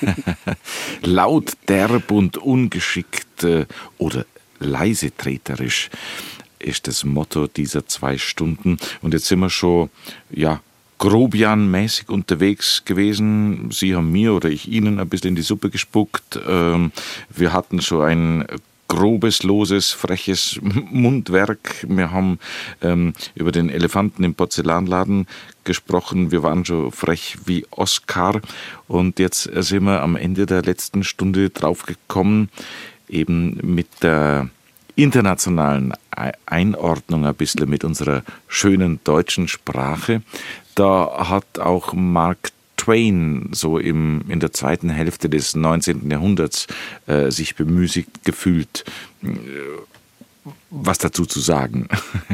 Laut, derb und ungeschickt äh, oder leisetreterisch ist das Motto dieser zwei Stunden. Und jetzt sind wir schon, ja, grobianmäßig unterwegs gewesen. Sie haben mir oder ich Ihnen ein bisschen in die Suppe gespuckt. Ähm, wir hatten schon ein grobes, loses, freches Mundwerk. Wir haben ähm, über den Elefanten im Porzellanladen gesprochen. Wir waren schon frech wie Oskar. Und jetzt sind wir am Ende der letzten Stunde draufgekommen, eben mit der internationalen Einordnung ein bisschen mit unserer schönen deutschen Sprache. Da hat auch Mark Twain so im, in der zweiten Hälfte des neunzehnten Jahrhunderts äh, sich bemüßigt gefühlt, äh, was dazu zu sagen.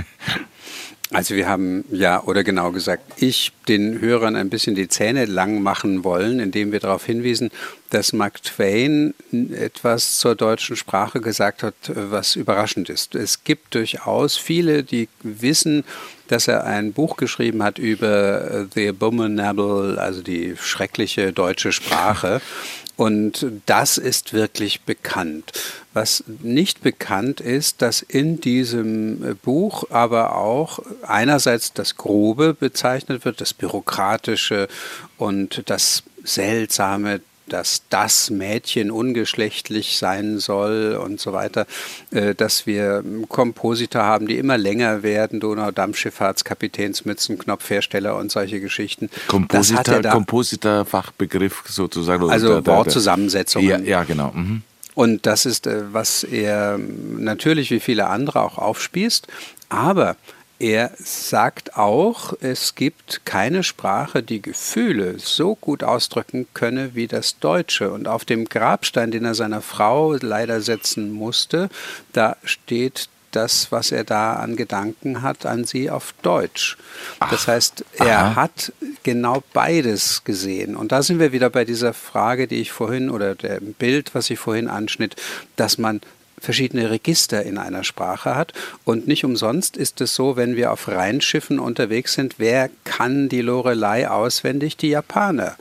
Also wir haben ja, oder genau gesagt, ich den Hörern ein bisschen die Zähne lang machen wollen, indem wir darauf hinwiesen, dass Mark Twain etwas zur deutschen Sprache gesagt hat, was überraschend ist. Es gibt durchaus viele, die wissen, dass er ein Buch geschrieben hat über The Abominable, also die schreckliche deutsche Sprache. Und das ist wirklich bekannt. Was nicht bekannt ist, dass in diesem Buch aber auch einerseits das Grobe bezeichnet wird, das Bürokratische und das Seltsame, dass das Mädchen ungeschlechtlich sein soll und so weiter, dass wir Kompositor haben, die immer länger werden, Donaudampfschifffahrtskapitänsmützen, Knopfhersteller und solche Geschichten. Kompositor, Kompositor Fachbegriff sozusagen. Also oder der, Wortzusammensetzungen. Ja, ja, genau. Mhm. Und das ist, was er natürlich wie viele andere auch aufspießt, aber er sagt auch, es gibt keine Sprache, die Gefühle so gut ausdrücken könne wie das Deutsche. Und auf dem Grabstein, den er seiner Frau leider setzen musste, da steht das, was er da an Gedanken hat, an sie auf Deutsch. Ach, das heißt, er aha. hat genau beides gesehen. Und da sind wir wieder bei dieser Frage, die ich vorhin, oder dem Bild, was ich vorhin anschnitt, dass man verschiedene Register in einer Sprache hat. Und nicht umsonst ist es so, wenn wir auf Rheinschiffen unterwegs sind, wer kann die Lorelei auswendig? Die Japaner.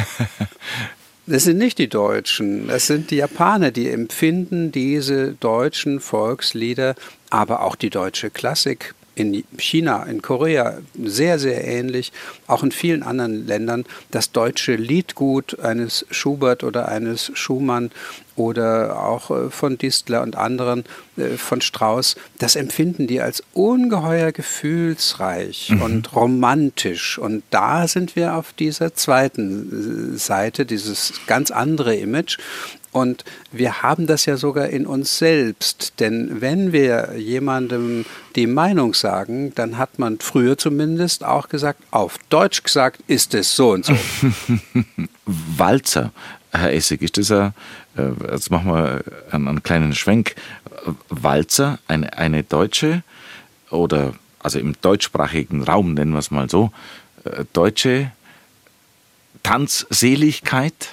Das sind nicht die Deutschen, das sind die Japaner, die empfinden diese deutschen Volkslieder, aber auch die deutsche Klassik in China, in Korea sehr, sehr ähnlich, auch in vielen anderen Ländern. Das deutsche Liedgut eines Schubert oder eines Schumann oder auch von Distler und anderen, von Strauss, das empfinden die als ungeheuer gefühlsreich mhm. und romantisch. Und da sind wir auf dieser zweiten Seite, dieses ganz andere Image. Und wir haben das ja sogar in uns selbst, denn wenn wir jemandem die Meinung sagen, dann hat man früher zumindest auch gesagt, auf Deutsch gesagt, ist es so und so. Walzer, Herr Essig, ist das ein, jetzt machen wir einen, einen kleinen Schwenk. Walzer, eine, eine deutsche oder also im deutschsprachigen Raum, nennen wir es mal so, deutsche Tanzseligkeit?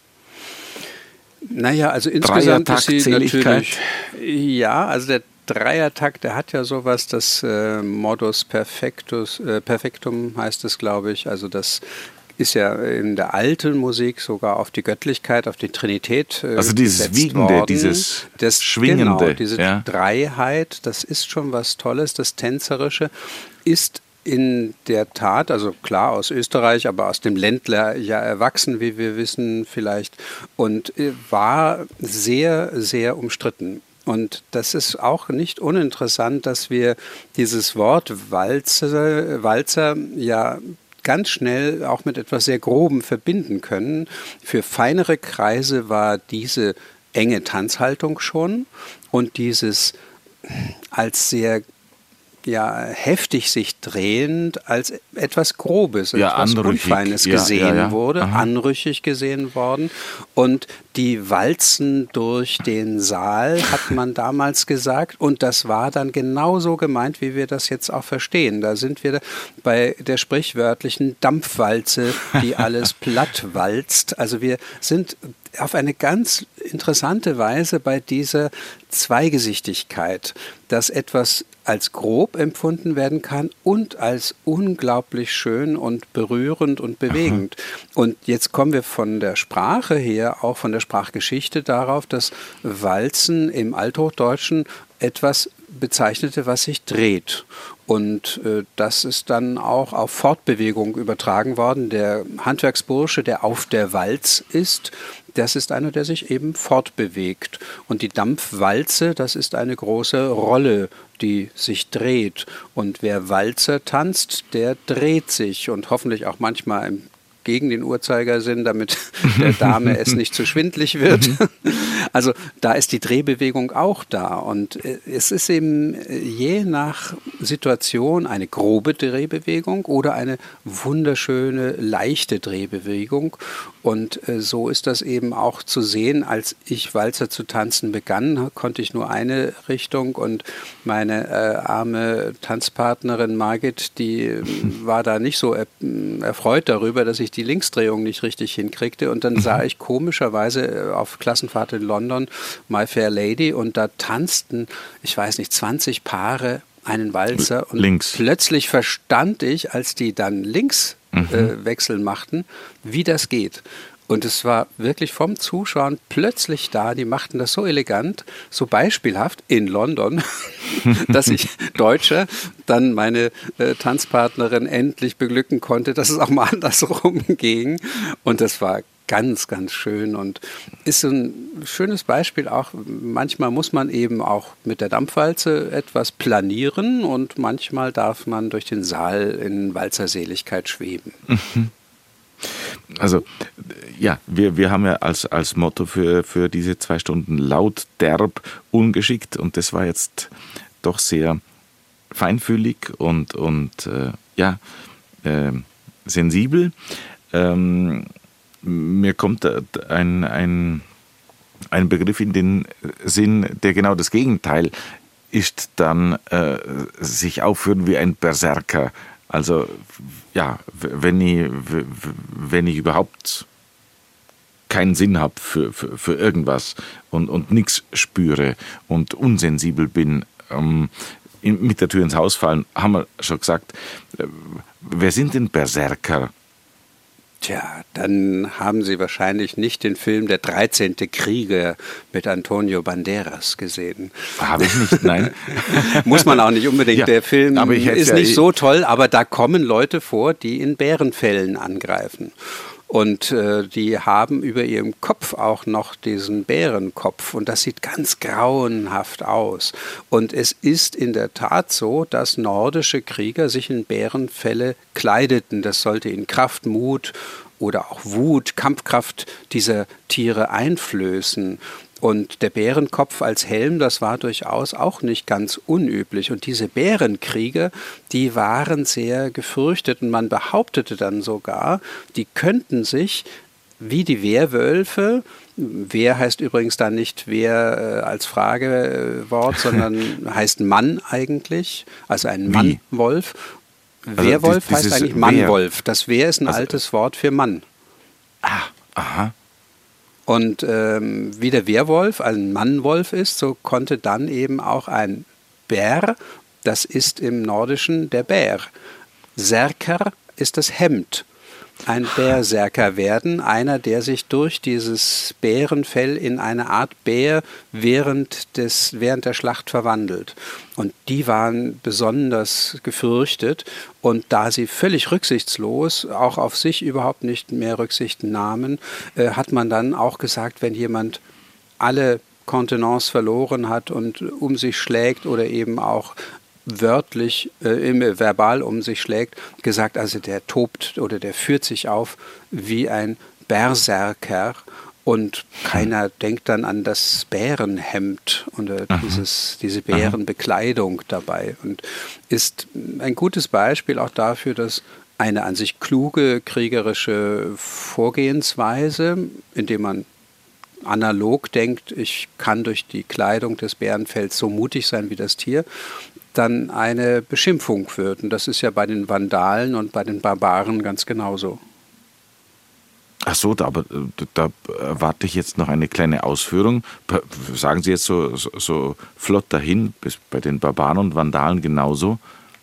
Naja, also insgesamt ist sie natürlich, ja, also der Dreiertakt, der hat ja sowas, das äh, Modus Perfectus, äh, Perfectum heißt es, glaube ich, also das ist ja in der alten Musik sogar auf die Göttlichkeit, auf die Trinität äh, also dieses Wiegende, worden. dieses das, Schwingende. Genau, diese ja. Dreiheit, das ist schon was Tolles, das Tänzerische ist in der Tat, also klar aus Österreich, aber aus dem Ländler ja erwachsen, wie wir wissen vielleicht, und war sehr, sehr umstritten. Und das ist auch nicht uninteressant, dass wir dieses Wort Walzer, Walzer ja ganz schnell auch mit etwas sehr Grobem verbinden können. Für feinere Kreise war diese enge Tanzhaltung schon und dieses als sehr ja, heftig sich drehend als etwas Grobes, ja, etwas anrüchig. Unfeines ja, gesehen ja, ja. wurde, Aha. anrüchig gesehen worden. Und die Walzen durch den Saal, hat man damals gesagt. Und das war dann genauso gemeint, wie wir das jetzt auch verstehen. Da sind wir bei der sprichwörtlichen Dampfwalze, die alles platt walzt. Also wir sind auf eine ganz interessante Weise bei dieser Zweigesichtigkeit, dass etwas als grob empfunden werden kann und als unglaublich schön und berührend und bewegend. Aha. Und jetzt kommen wir von der Sprache her, auch von der Sprachgeschichte darauf, dass Walzen im Althochdeutschen etwas bezeichnete, was sich dreht. Und äh, das ist dann auch auf Fortbewegung übertragen worden. Der Handwerksbursche, der auf der Walz ist, das ist einer, der sich eben fortbewegt. Und die Dampfwalze, das ist eine große Rolle, die sich dreht. Und wer Walzer tanzt, der dreht sich und hoffentlich auch manchmal im gegen den Uhrzeigersinn, damit der Dame es nicht zu schwindlig wird. Also da ist die Drehbewegung auch da. Und es ist eben je nach Situation eine grobe Drehbewegung oder eine wunderschöne, leichte Drehbewegung. Und so ist das eben auch zu sehen. Als ich Walzer zu tanzen begann, konnte ich nur eine Richtung und meine äh, arme Tanzpartnerin Margit, die war da nicht so er, erfreut darüber, dass ich die Linksdrehung nicht richtig hinkriegte. Und dann sah ich komischerweise auf Klassenfahrt in London My Fair Lady und da tanzten, ich weiß nicht, zwanzig Paare einen Walzer. Und links. Plötzlich verstand ich, als die dann links mhm. äh, Wechsel machten, wie das geht. Und es war wirklich vom Zuschauen plötzlich da, die machten das so elegant, so beispielhaft in London, dass ich Deutscher dann meine äh, Tanzpartnerin endlich beglücken konnte, dass es auch mal andersrum ging. Und das war ganz, ganz schön und ist ein schönes Beispiel auch. Manchmal muss man eben auch mit der Dampfwalze etwas planieren und manchmal darf man durch den Saal in Walzerseligkeit schweben. Mhm. Also ja, wir, wir haben ja als, als Motto für, für diese zwei Stunden laut, derb, ungeschickt und das war jetzt doch sehr feinfühlig und, und äh, ja, äh, sensibel. Ähm, mir kommt ein, ein, ein Begriff in den Sinn, der genau das Gegenteil ist, dann äh, sich aufführen wie ein Berserker. Also ja, wenn ich, wenn ich überhaupt keinen Sinn habe für, für, für irgendwas und, und nichts spüre und unsensibel bin, ähm, in, mit der Tür ins Haus fallen, haben wir schon gesagt, äh, wer sind denn Berserker? Tja, dann haben Sie wahrscheinlich nicht den Film Der dreizehnte Krieger mit Antonio Banderas gesehen. Habe ich nicht, nein. Muss man auch nicht unbedingt. Ja, der Film ist ja nicht so toll, aber da kommen Leute vor, die in Bärenfällen angreifen. Und äh, die haben über ihrem Kopf auch noch diesen Bärenkopf und das sieht ganz grauenhaft aus. Und es ist in der Tat so, dass nordische Krieger sich in Bärenfelle kleideten. Das sollte ihnen Kraft, Mut oder auch Wut, Kampfkraft dieser Tiere einflößen. Und der Bärenkopf als Helm, das war durchaus auch nicht ganz unüblich. Und diese Bärenkriege, die waren sehr gefürchtet. Und man behauptete dann sogar, die könnten sich wie die Wehrwölfe, Wehr heißt übrigens dann nicht Wehr äh, als Fragewort, sondern heißt Mann eigentlich, also ein Wie? Mannwolf. Also Wehrwolf dies- heißt dieses eigentlich Wehr. Mannwolf. Das Wehr ist ein Also- altes Wort für Mann. Ah, aha. Und ähm, wie der Wehrwolf ein Mannwolf ist, so konnte dann eben auch ein Bär, das ist im Nordischen der Bär. Särker ist das Hemd. Ein Berserker werden, einer, der sich durch dieses Bärenfell in eine Art Bär während, des, während der Schlacht verwandelt. Und die waren besonders gefürchtet. Und da sie völlig rücksichtslos, auch auf sich überhaupt nicht mehr Rücksicht nahmen, äh, hat man dann auch gesagt, wenn jemand alle Kontenance verloren hat und um sich schlägt oder eben auch wörtlich, äh, im, verbal um sich schlägt, gesagt, also der tobt oder der führt sich auf wie ein Berserker und keiner denkt dann an das Bärenhemd oder dieses, diese Bärenbekleidung dabei und ist ein gutes Beispiel auch dafür, dass eine an sich kluge kriegerische Vorgehensweise, indem man analog denkt, ich kann durch die Kleidung des Bärenfells so mutig sein wie das Tier, dann eine Beschimpfung wird. Und das ist ja bei den Vandalen und bei den Barbaren ganz genauso. Ach so, da, aber äh, da erwarte ich jetzt noch eine kleine Ausführung. Pa- Sagen Sie jetzt so, so, so flott dahin, bis bei den Barbaren und Vandalen genauso.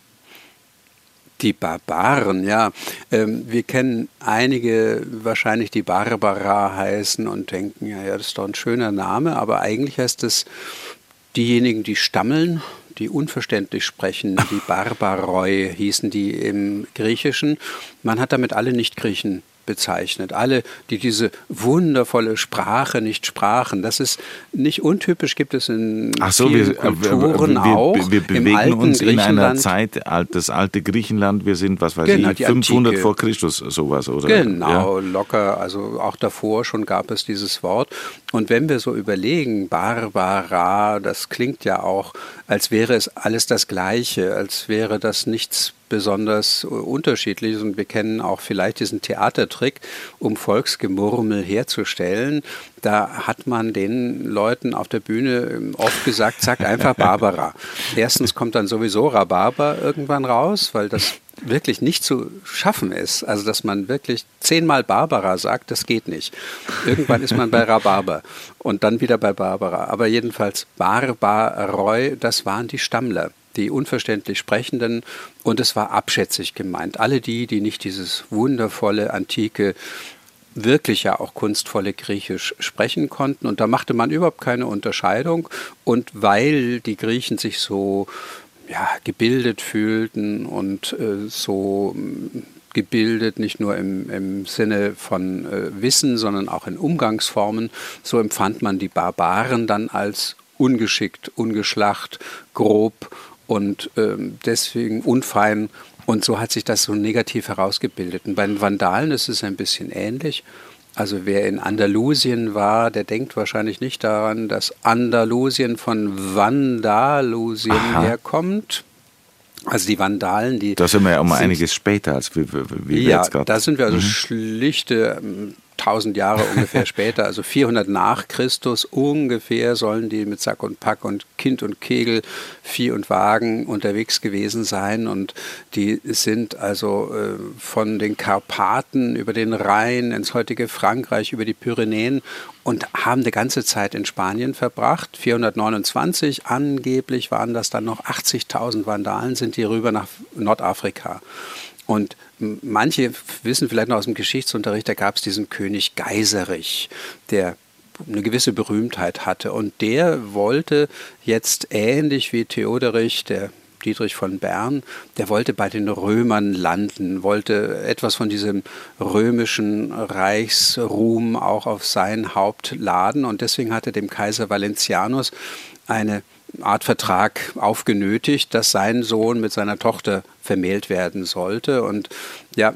Die Barbaren, ja. Ähm, wir kennen einige, wahrscheinlich die Barbara heißen und denken, ja, ja, das ist doch ein schöner Name, aber eigentlich heißt es diejenigen, die stammeln, die unverständlich sprechen, die Barbaroi hießen die im Griechischen. Man hat damit alle Nicht-Griechen bezeichnet. Alle, die diese wundervolle Sprache nicht sprachen. Das ist nicht untypisch, gibt es in Ach so, vielen wir, Kulturen wir, wir, auch. wir, wir Im bewegen alten uns in einer Griechenland. Zeit, alt- das alte Griechenland, wir sind, was weiß Genau, ich, die fünfhundert Antike. vor Christus, sowas, oder? Genau, Ja? locker. Also auch davor schon gab es dieses Wort. Und wenn wir so überlegen, Barbara, das klingt ja auch, als wäre es alles das Gleiche, als wäre das nichts besonders Unterschiedliches. Und wir kennen auch vielleicht diesen Theatertrick, um Volksgemurmel herzustellen. Da hat man den Leuten auf der Bühne oft gesagt, sagt einfach Barbara. Erstens kommt dann sowieso Rhabarber irgendwann raus, weil das wirklich nicht zu schaffen ist. Also, dass man wirklich zehnmal Barbara sagt, das geht nicht. Irgendwann ist man bei Rhabarber und dann wieder bei Barbara. Aber jedenfalls Barbaroi, das waren die Stammler, die unverständlich Sprechenden, und es war abschätzig gemeint. Alle die, die nicht dieses wundervolle, antike, wirklich ja auch kunstvolle Griechisch sprechen konnten. Und da machte man überhaupt keine Unterscheidung. Und weil die Griechen sich so ja, gebildet fühlten und äh, so gebildet, nicht nur im, im Sinne von äh, Wissen, sondern auch in Umgangsformen, so empfand man die Barbaren dann als ungeschickt, ungeschlacht, grob und ähm, deswegen unfein. Und so hat sich das so negativ herausgebildet. Und bei den Vandalen ist es ein bisschen ähnlich. Also wer in Andalusien war, der denkt wahrscheinlich nicht daran, dass Andalusien von Vandalusien Aha. herkommt. Also die Vandalen, die... Da sind wir ja um sind, einiges später, als wie, wie, wie wir ja, jetzt gerade... da sind wir also mhm. schlichte ähm, tausend Jahre ungefähr später, also vierhundert nach Christus ungefähr sollen die mit Sack und Pack und Kind und Kegel, Vieh und Wagen unterwegs gewesen sein, und die sind also äh, von den Karpaten über den Rhein ins heutige Frankreich, über die Pyrenäen, und haben eine ganze Zeit in Spanien verbracht. vierhundertneunundzwanzig angeblich waren das dann noch achtzigtausend Vandalen, sind die rüber nach Nordafrika. Und manche wissen vielleicht noch aus dem Geschichtsunterricht, da gab es diesen König Geiserich, der eine gewisse Berühmtheit hatte. Und der wollte jetzt ähnlich wie Theoderich, der Dietrich von Bern, der wollte bei den Römern landen, wollte etwas von diesem römischen Reichsruhm auch auf sein Haupt laden. Und deswegen hatte dem Kaiser Valentianus eine Art Vertrag aufgenötigt, dass sein Sohn mit seiner Tochter vermählt werden sollte. Und ja,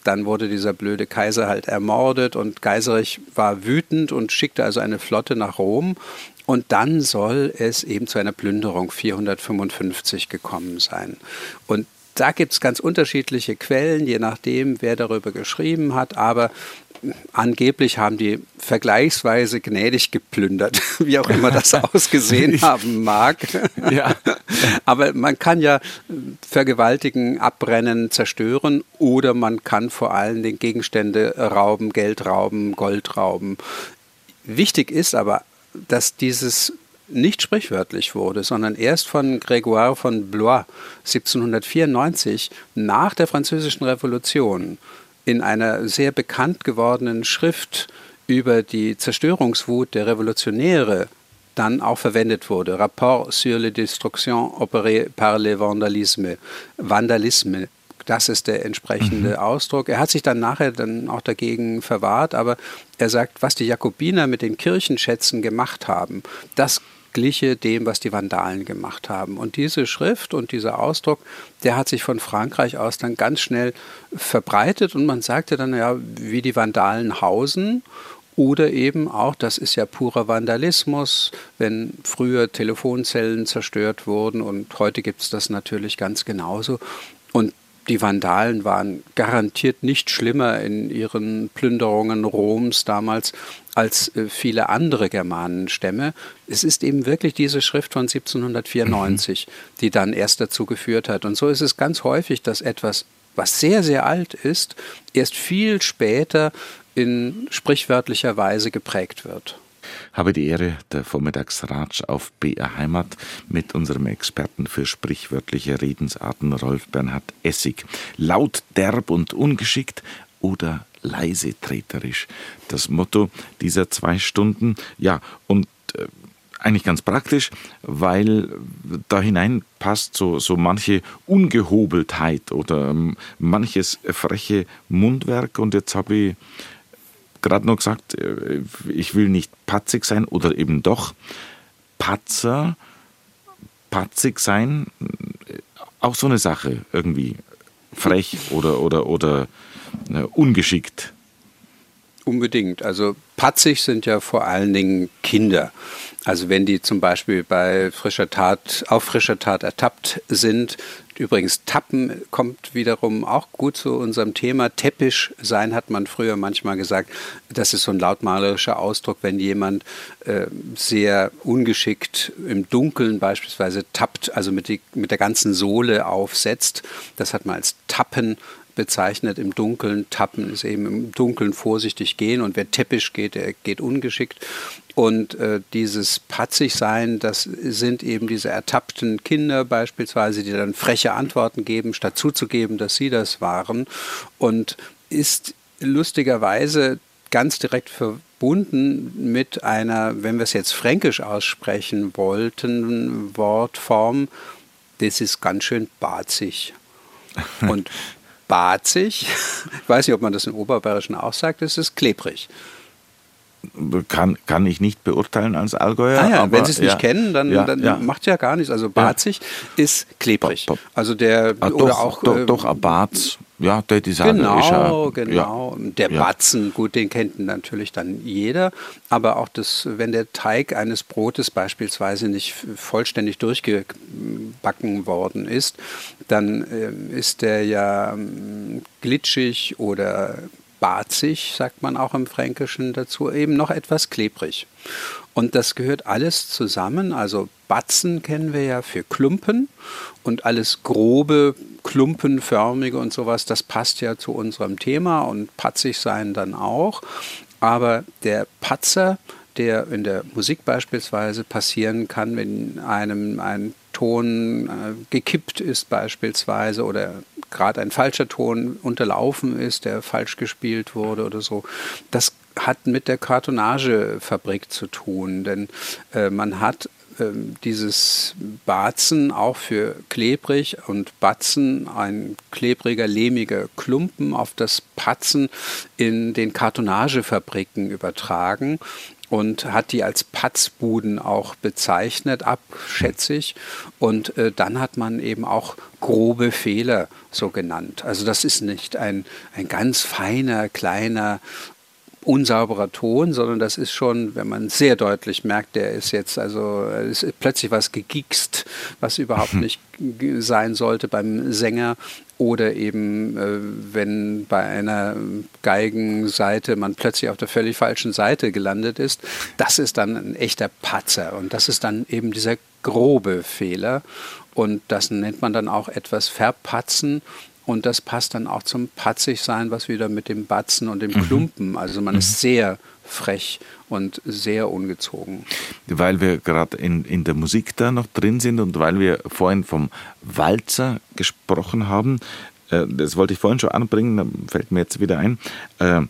Dann wurde dieser blöde Kaiser halt ermordet und Geiserich war wütend und schickte also eine Flotte nach Rom. Und dann soll es eben zu einer Plünderung vierhundertfünfundfünfzig gekommen sein. Und da gibt es ganz unterschiedliche Quellen, je nachdem, wer darüber geschrieben hat. Aber angeblich haben die vergleichsweise gnädig geplündert, wie auch immer das ausgesehen haben mag. Ja. Aber man kann ja vergewaltigen, abbrennen, zerstören oder man kann vor allen Dingen Gegenstände rauben, Geld rauben, Gold rauben. Wichtig ist aber, dass dieses nicht sprichwörtlich wurde, sondern erst von Grégoire von Blois siebzehnhundertvierundneunzig nach der Französischen Revolution in einer sehr bekannt gewordenen Schrift über die Zerstörungswut der Revolutionäre dann auch verwendet wurde. Rapport sur les destructions opérées par les vandalismes. Vandalisme, das ist der entsprechende mhm. Ausdruck. Er hat sich dann nachher dann auch dagegen verwahrt, aber er sagt, was die Jakobiner mit den Kirchenschätzen gemacht haben, das gliche dem, was die Vandalen gemacht haben. Und diese Schrift und dieser Ausdruck, der hat sich von Frankreich aus dann ganz schnell verbreitet und man sagte dann, ja, wie die Vandalen hausen oder eben auch, das ist ja purer Vandalismus, wenn früher Telefonzellen zerstört wurden und heute gibt es das natürlich ganz genauso. Und die Vandalen waren garantiert nicht schlimmer in ihren Plünderungen Roms damals als äh, viele andere Germanenstämme. Es ist eben wirklich diese Schrift von siebzehnhundertvierundneunzig, mhm. die dann erst dazu geführt hat. Und so ist es ganz häufig, dass etwas, was sehr, sehr alt ist, erst viel später in sprichwörtlicher Weise geprägt wird. Habe die Ehre, der Vormittagsratsch auf B R Heimat mit unserem Experten für sprichwörtliche Redensarten Rolf Bernhard Essig. Laut, derb und ungeschickt oder leise treterisch. Das Motto dieser zwei Stunden. Ja, und äh, eigentlich ganz praktisch, weil da hinein passt so, so manche Ungehobeltheit oder ähm, manches freche Mundwerk. Und jetzt habe ich gerade noch gesagt, ich will nicht patzig sein oder eben doch Patzer, patzig sein, auch so eine Sache irgendwie frech oder, oder, oder äh, ungeschickt. Unbedingt. Also patzig sind ja vor allen Dingen Kinder. Also wenn die zum Beispiel bei frischer Tat, auf frischer Tat ertappt sind. Übrigens, tappen kommt wiederum auch gut zu unserem Thema. Täppisch sein hat man früher manchmal gesagt. Das ist so ein lautmalerischer Ausdruck, wenn jemand äh, sehr ungeschickt im Dunkeln beispielsweise tappt, also mit, die, mit der ganzen Sohle aufsetzt. Das hat man als Tappen bezeichnet. Im Dunkeln tappen ist eben im Dunkeln vorsichtig gehen und wer täppisch geht, der geht ungeschickt. Und äh, dieses Patzigsein, das sind eben diese ertappten Kinder beispielsweise, die dann freche Antworten geben, statt zuzugeben, dass sie das waren. Und ist lustigerweise ganz direkt verbunden mit einer, wenn wir es jetzt fränkisch aussprechen wollten, Wortform, das ist ganz schön batzig. Und batzig, ich weiß nicht, ob man das im Oberbayerischen auch sagt, das ist klebrig. Kann, kann ich nicht beurteilen als Allgäuer. Ah ja, aber wenn Sie es nicht ja, kennen, dann, ja, dann ja. macht ja gar nichts. Also barzig ja. ist klebrig. Ba, ba. Also der ah, oder doch, auch doch, äh, doch ein Barz. Ja, der die sagen, genau, ist ja, genau. Ja, der ja. Batzen, gut, den kennt natürlich dann jeder. Aber auch das, wenn der Teig eines Brotes beispielsweise nicht vollständig durchgebacken worden ist, dann äh, ist der ja äh, glitschig oder barzig, sagt man auch im Fränkischen dazu, eben noch etwas klebrig. Und das gehört alles zusammen. Also Batzen kennen wir ja für Klumpen und alles grobe, klumpenförmige und sowas, das passt ja zu unserem Thema und patzig sein dann auch. Aber der Patzer, der in der Musik beispielsweise passieren kann, wenn einem ein Ton äh, gekippt ist beispielsweise oder gerade ein falscher Ton unterlaufen ist, der falsch gespielt wurde oder so, das hat mit der Kartonagefabrik zu tun, denn äh, man hat äh, dieses Batzen auch für klebrig und Batzen, ein klebriger, lehmiger Klumpen auf das Patzen in den Kartonagefabriken übertragen. und hat die als Patzbuden auch bezeichnet, abschätzig. Und äh, dann hat man eben auch grobe Fehler so genannt. Also das ist nicht ein, ein ganz feiner, kleiner, unsauberer Ton, sondern das ist schon, wenn man sehr deutlich merkt, der ist jetzt, also ist plötzlich was gegiekst, was überhaupt nicht sein sollte beim Sänger. Oder eben, äh, wenn bei einer Geigenseite man plötzlich auf der völlig falschen Seite gelandet ist, das ist dann ein echter Patzer. Und das ist dann eben dieser grobe Fehler. Und das nennt man dann auch etwas verpatzen. Und das passt dann auch zum Patzigsein, was wieder mit dem Batzen und dem Klumpen. Also man ist sehr frech und sehr ungezogen. Weil wir gerade in, in der Musik da noch drin sind und weil wir vorhin vom Walzer gesprochen haben, äh, das wollte ich vorhin schon anbringen, da fällt mir jetzt wieder ein, äh,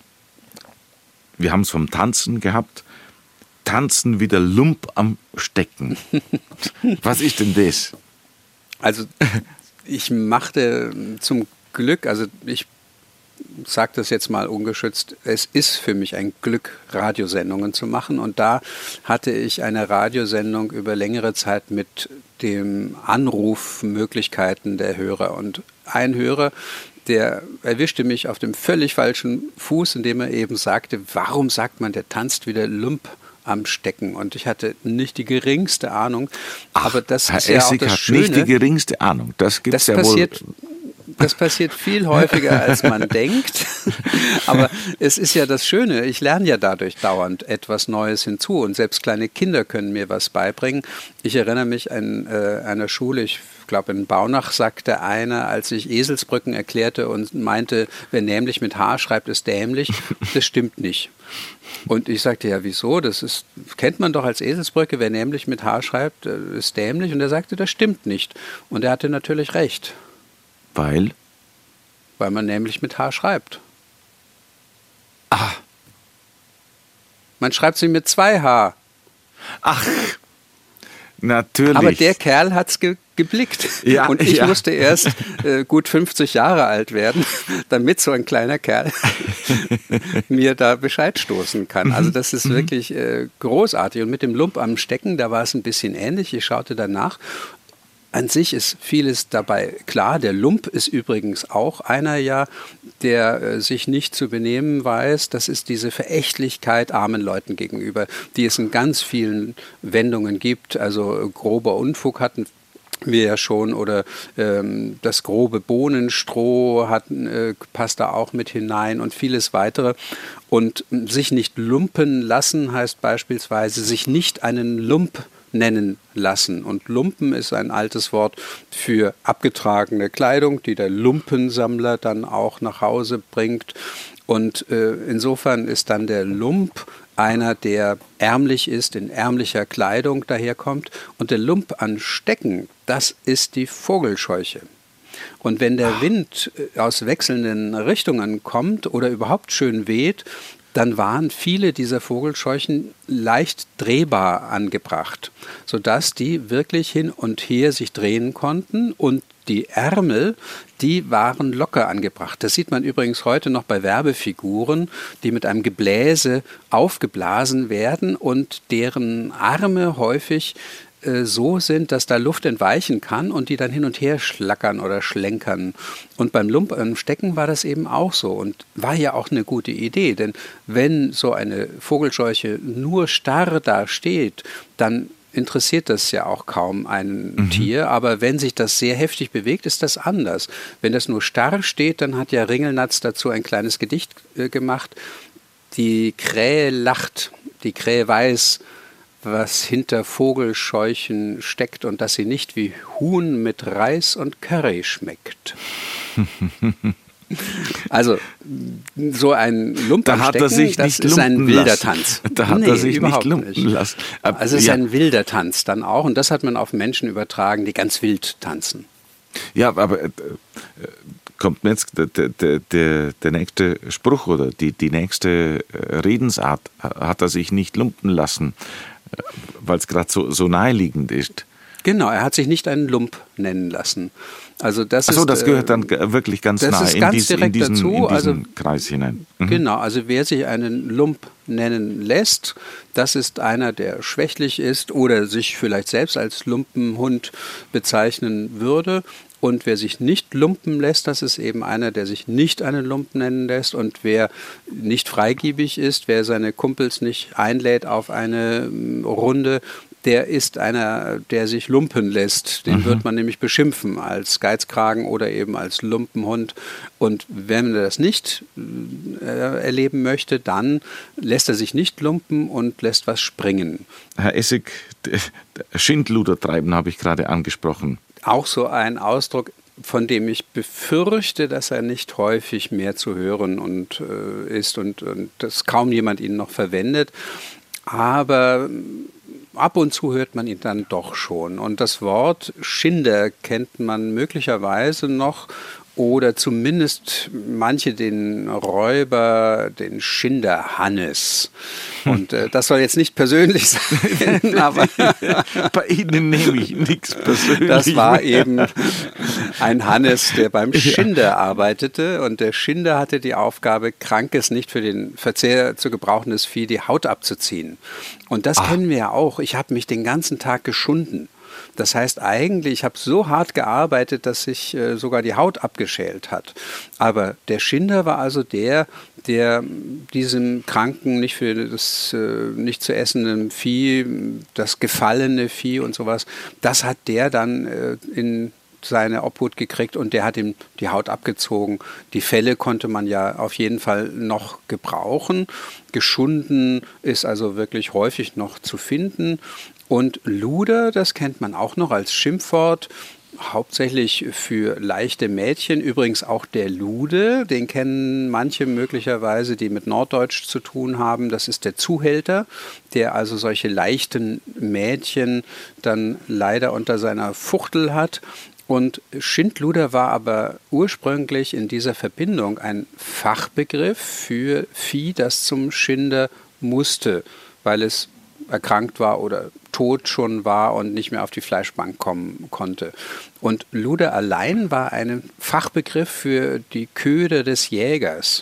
wir haben es vom Tanzen gehabt, Tanzen wie der Lump am Stecken. Was ist denn das? Also ich machte zum Glück, also ich sage das jetzt mal ungeschützt, es ist für mich ein Glück, Radiosendungen zu machen. Und da hatte ich eine Radiosendung über längere Zeit mit den Anrufmöglichkeiten der Hörer. Und ein Hörer, der erwischte mich auf dem völlig falschen Fuß, indem er eben sagte, warum sagt man, der tanzt wie der Lump am Stecken? Und ich hatte nicht die geringste Ahnung. Ach, aber das Herr ist ja Essig auch das hat Schöne. Nicht die geringste Ahnung. Das gibt's das ja passiert, wohl. Das passiert viel häufiger, als man denkt. Aber es ist ja das Schöne, ich lerne ja dadurch dauernd etwas Neues hinzu. Und selbst kleine Kinder können mir was beibringen. Ich erinnere mich an äh, einer Schule, ich glaube in Baunach sagte einer, als ich Eselsbrücken erklärte und meinte, wer nämlich mit H schreibt, ist dämlich. Das stimmt nicht. Und ich sagte, ja, wieso? Das ist, kennt man doch als Eselsbrücke, wer nämlich mit H schreibt, ist dämlich. Und er sagte, das stimmt nicht. Und er hatte natürlich recht. Weil? Weil man nämlich mit H schreibt. Ah. Man schreibt sie mit zwei H. Ach, natürlich. Aber der Kerl hat es ge geblickt. Ja, und ich ja. musste erst äh, gut fünfzig Jahre alt werden, damit so ein kleiner Kerl mir da Bescheid stoßen kann. Also das ist wirklich äh, großartig. Und mit dem Lump am Stecken, da war es ein bisschen ähnlich. Ich schaute danach. An sich ist vieles dabei klar. Der Lump ist übrigens auch einer, ja, der äh, sich nicht zu benehmen weiß. Das ist diese Verächtlichkeit armen Leuten gegenüber, die es in ganz vielen Wendungen gibt. Also äh, grober Unfug hatten wir ja schon, oder ähm, das grobe Bohnenstroh hat, äh, passt da auch mit hinein und vieles weitere. Und äh, sich nicht lumpen lassen heißt beispielsweise sich nicht einen Lump nennen lassen. Und Lumpen ist ein altes Wort für abgetragene Kleidung, die der Lumpensammler dann auch nach Hause bringt. Und äh, insofern ist dann der Lump einer, der ärmlich ist, in ärmlicher Kleidung daherkommt. Und der Lump an Stecken, das ist die Vogelscheuche. Und wenn der Wind aus wechselnden Richtungen kommt oder überhaupt schön weht, dann waren viele dieser Vogelscheuchen leicht drehbar angebracht, sodass die wirklich hin und her sich drehen konnten, und die Ärmel, die waren locker angebracht. Das sieht man übrigens heute noch bei Werbefiguren, die mit einem Gebläse aufgeblasen werden und deren Arme häufig so sind, dass da Luft entweichen kann und die dann hin und her schlackern oder schlenkern. Und beim Lump am Stecken war das eben auch so und war ja auch eine gute Idee, denn wenn so eine Vogelscheuche nur starr da steht, dann interessiert das ja auch kaum ein mhm. Tier, aber wenn sich das sehr heftig bewegt, ist das anders. Wenn das nur starr steht, dann hat ja Ringelnatz dazu ein kleines Gedicht äh, gemacht. Die Krähe lacht, die Krähe weiß, was hinter Vogelscheuchen steckt und dass sie nicht wie Huhn mit Reis und Curry schmeckt. Also so ein Lump am Stecken, sich das nicht ist ein wilder lassen. Tanz. Da hat nee, er sich überhaupt nicht lumpen nicht. lassen. Aber, also es ist ja. ein wilder Tanz dann auch, und das hat man auf Menschen übertragen, die ganz wild tanzen. Ja, aber äh, kommt mir jetzt der, der, der, der nächste Spruch oder die, die nächste Redensart, hat er sich nicht lumpen lassen, weil es gerade so, so naheliegend ist. Genau, er hat sich nicht einen Lump nennen lassen. Also das Ach so, ist, das gehört dann wirklich ganz das nah ist in, ganz dies, direkt in diesen, dazu. in diesen Also, Kreis hinein. Mhm. Genau, also wer sich einen Lump nennen lässt, das ist einer, der schwächlich ist oder sich vielleicht selbst als Lumpenhund bezeichnen würde. Und wer sich nicht lumpen lässt, das ist eben einer, der sich nicht einen Lump nennen lässt. Und wer nicht freigebig ist, wer seine Kumpels nicht einlädt auf eine Runde, der ist einer, der sich lumpen lässt. Den mhm. wird man nämlich beschimpfen als Geizkragen oder eben als Lumpenhund. Und wenn er das nicht äh, erleben möchte, dann lässt er sich nicht lumpen und lässt was springen. Herr Essig, Schindluder treiben habe ich gerade angesprochen. Auch so ein Ausdruck, von dem ich befürchte, dass er nicht häufig mehr zu hören und, äh, ist und, und dass kaum jemand ihn noch verwendet. Aber ab und zu hört man ihn dann doch schon. Und das Wort Schinder kennt man möglicherweise noch oder zumindest manche den Räuber, den Schinderhannes. Und äh, das soll jetzt nicht persönlich sein, aber bei Ihnen nehme ich nichts persönlich. Das war eben ein Hannes, der beim Schinder arbeitete. Und der Schinder hatte die Aufgabe, krankes, nicht für den Verzehr zu gebrauchendes Vieh die Haut abzuziehen. Und das ah. kennen wir ja auch. Ich habe mich den ganzen Tag geschunden. Das heißt eigentlich, ich habe so hart gearbeitet, dass sich äh, sogar die Haut abgeschält hat. Aber der Schinder war also der, der diesem Kranken, nicht für das äh, nicht zu essende Vieh, das gefallene Vieh und sowas, das hat der dann äh, in seine Obhut gekriegt und der hat ihm die Haut abgezogen. Die Felle konnte man ja auf jeden Fall noch gebrauchen. Geschunden ist also wirklich häufig noch zu finden. Und Luder, das kennt man auch noch als Schimpfwort, hauptsächlich für leichte Mädchen. Übrigens auch der Lude, den kennen manche möglicherweise, die mit Norddeutsch zu tun haben. Das ist der Zuhälter, der also solche leichten Mädchen dann leider unter seiner Fuchtel hat. Und Schindluder war aber ursprünglich in dieser Verbindung ein Fachbegriff für Vieh, das zum Schinder musste, weil es erkrankt war oder tot schon war und nicht mehr auf die Fleischbank kommen konnte. Und Luder allein war ein Fachbegriff für die Köder des Jägers.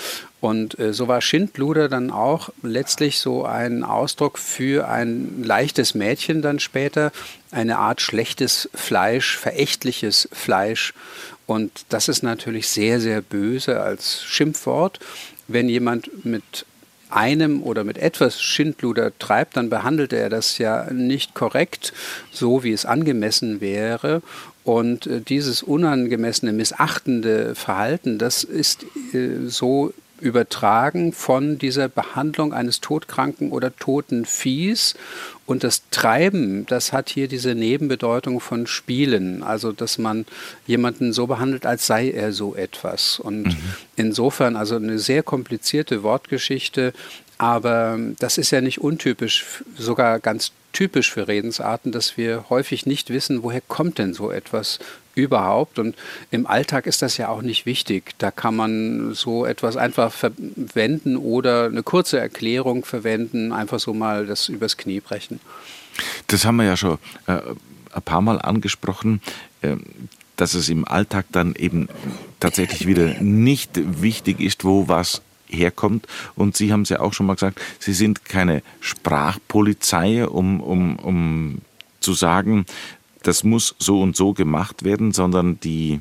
Und äh, so war Schindluder dann auch letztlich so ein Ausdruck für ein leichtes Mädchen dann später, eine Art schlechtes Fleisch, verächtliches Fleisch. Und das ist natürlich sehr, sehr böse als Schimpfwort. Wenn jemand mit einem oder mit etwas Schindluder treibt, dann behandelt er das ja nicht korrekt, so wie es angemessen wäre. Und äh, dieses unangemessene, missachtende Verhalten, das ist äh, so übertragen von dieser Behandlung eines todkranken oder toten Viehs. Und das Treiben, das hat hier diese Nebenbedeutung von Spielen, also dass man jemanden so behandelt, als sei er so etwas. Und mhm. insofern also eine sehr komplizierte Wortgeschichte, aber das ist ja nicht untypisch, sogar ganz typisch für Redensarten, dass wir häufig nicht wissen, woher kommt denn so etwas überhaupt. Und im Alltag ist das ja auch nicht wichtig. Da kann man so etwas einfach verwenden oder eine kurze Erklärung verwenden, einfach so mal das übers Knie brechen. Das haben wir ja schon äh, ein paar Mal angesprochen, äh, dass es im Alltag dann eben tatsächlich wieder nicht wichtig ist, wo was herkommt. Und Sie haben es ja auch schon mal gesagt, Sie sind keine Sprachpolizei, um, um, um zu sagen, das muss so und so gemacht werden, sondern die,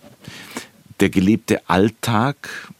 der gelebte Alltag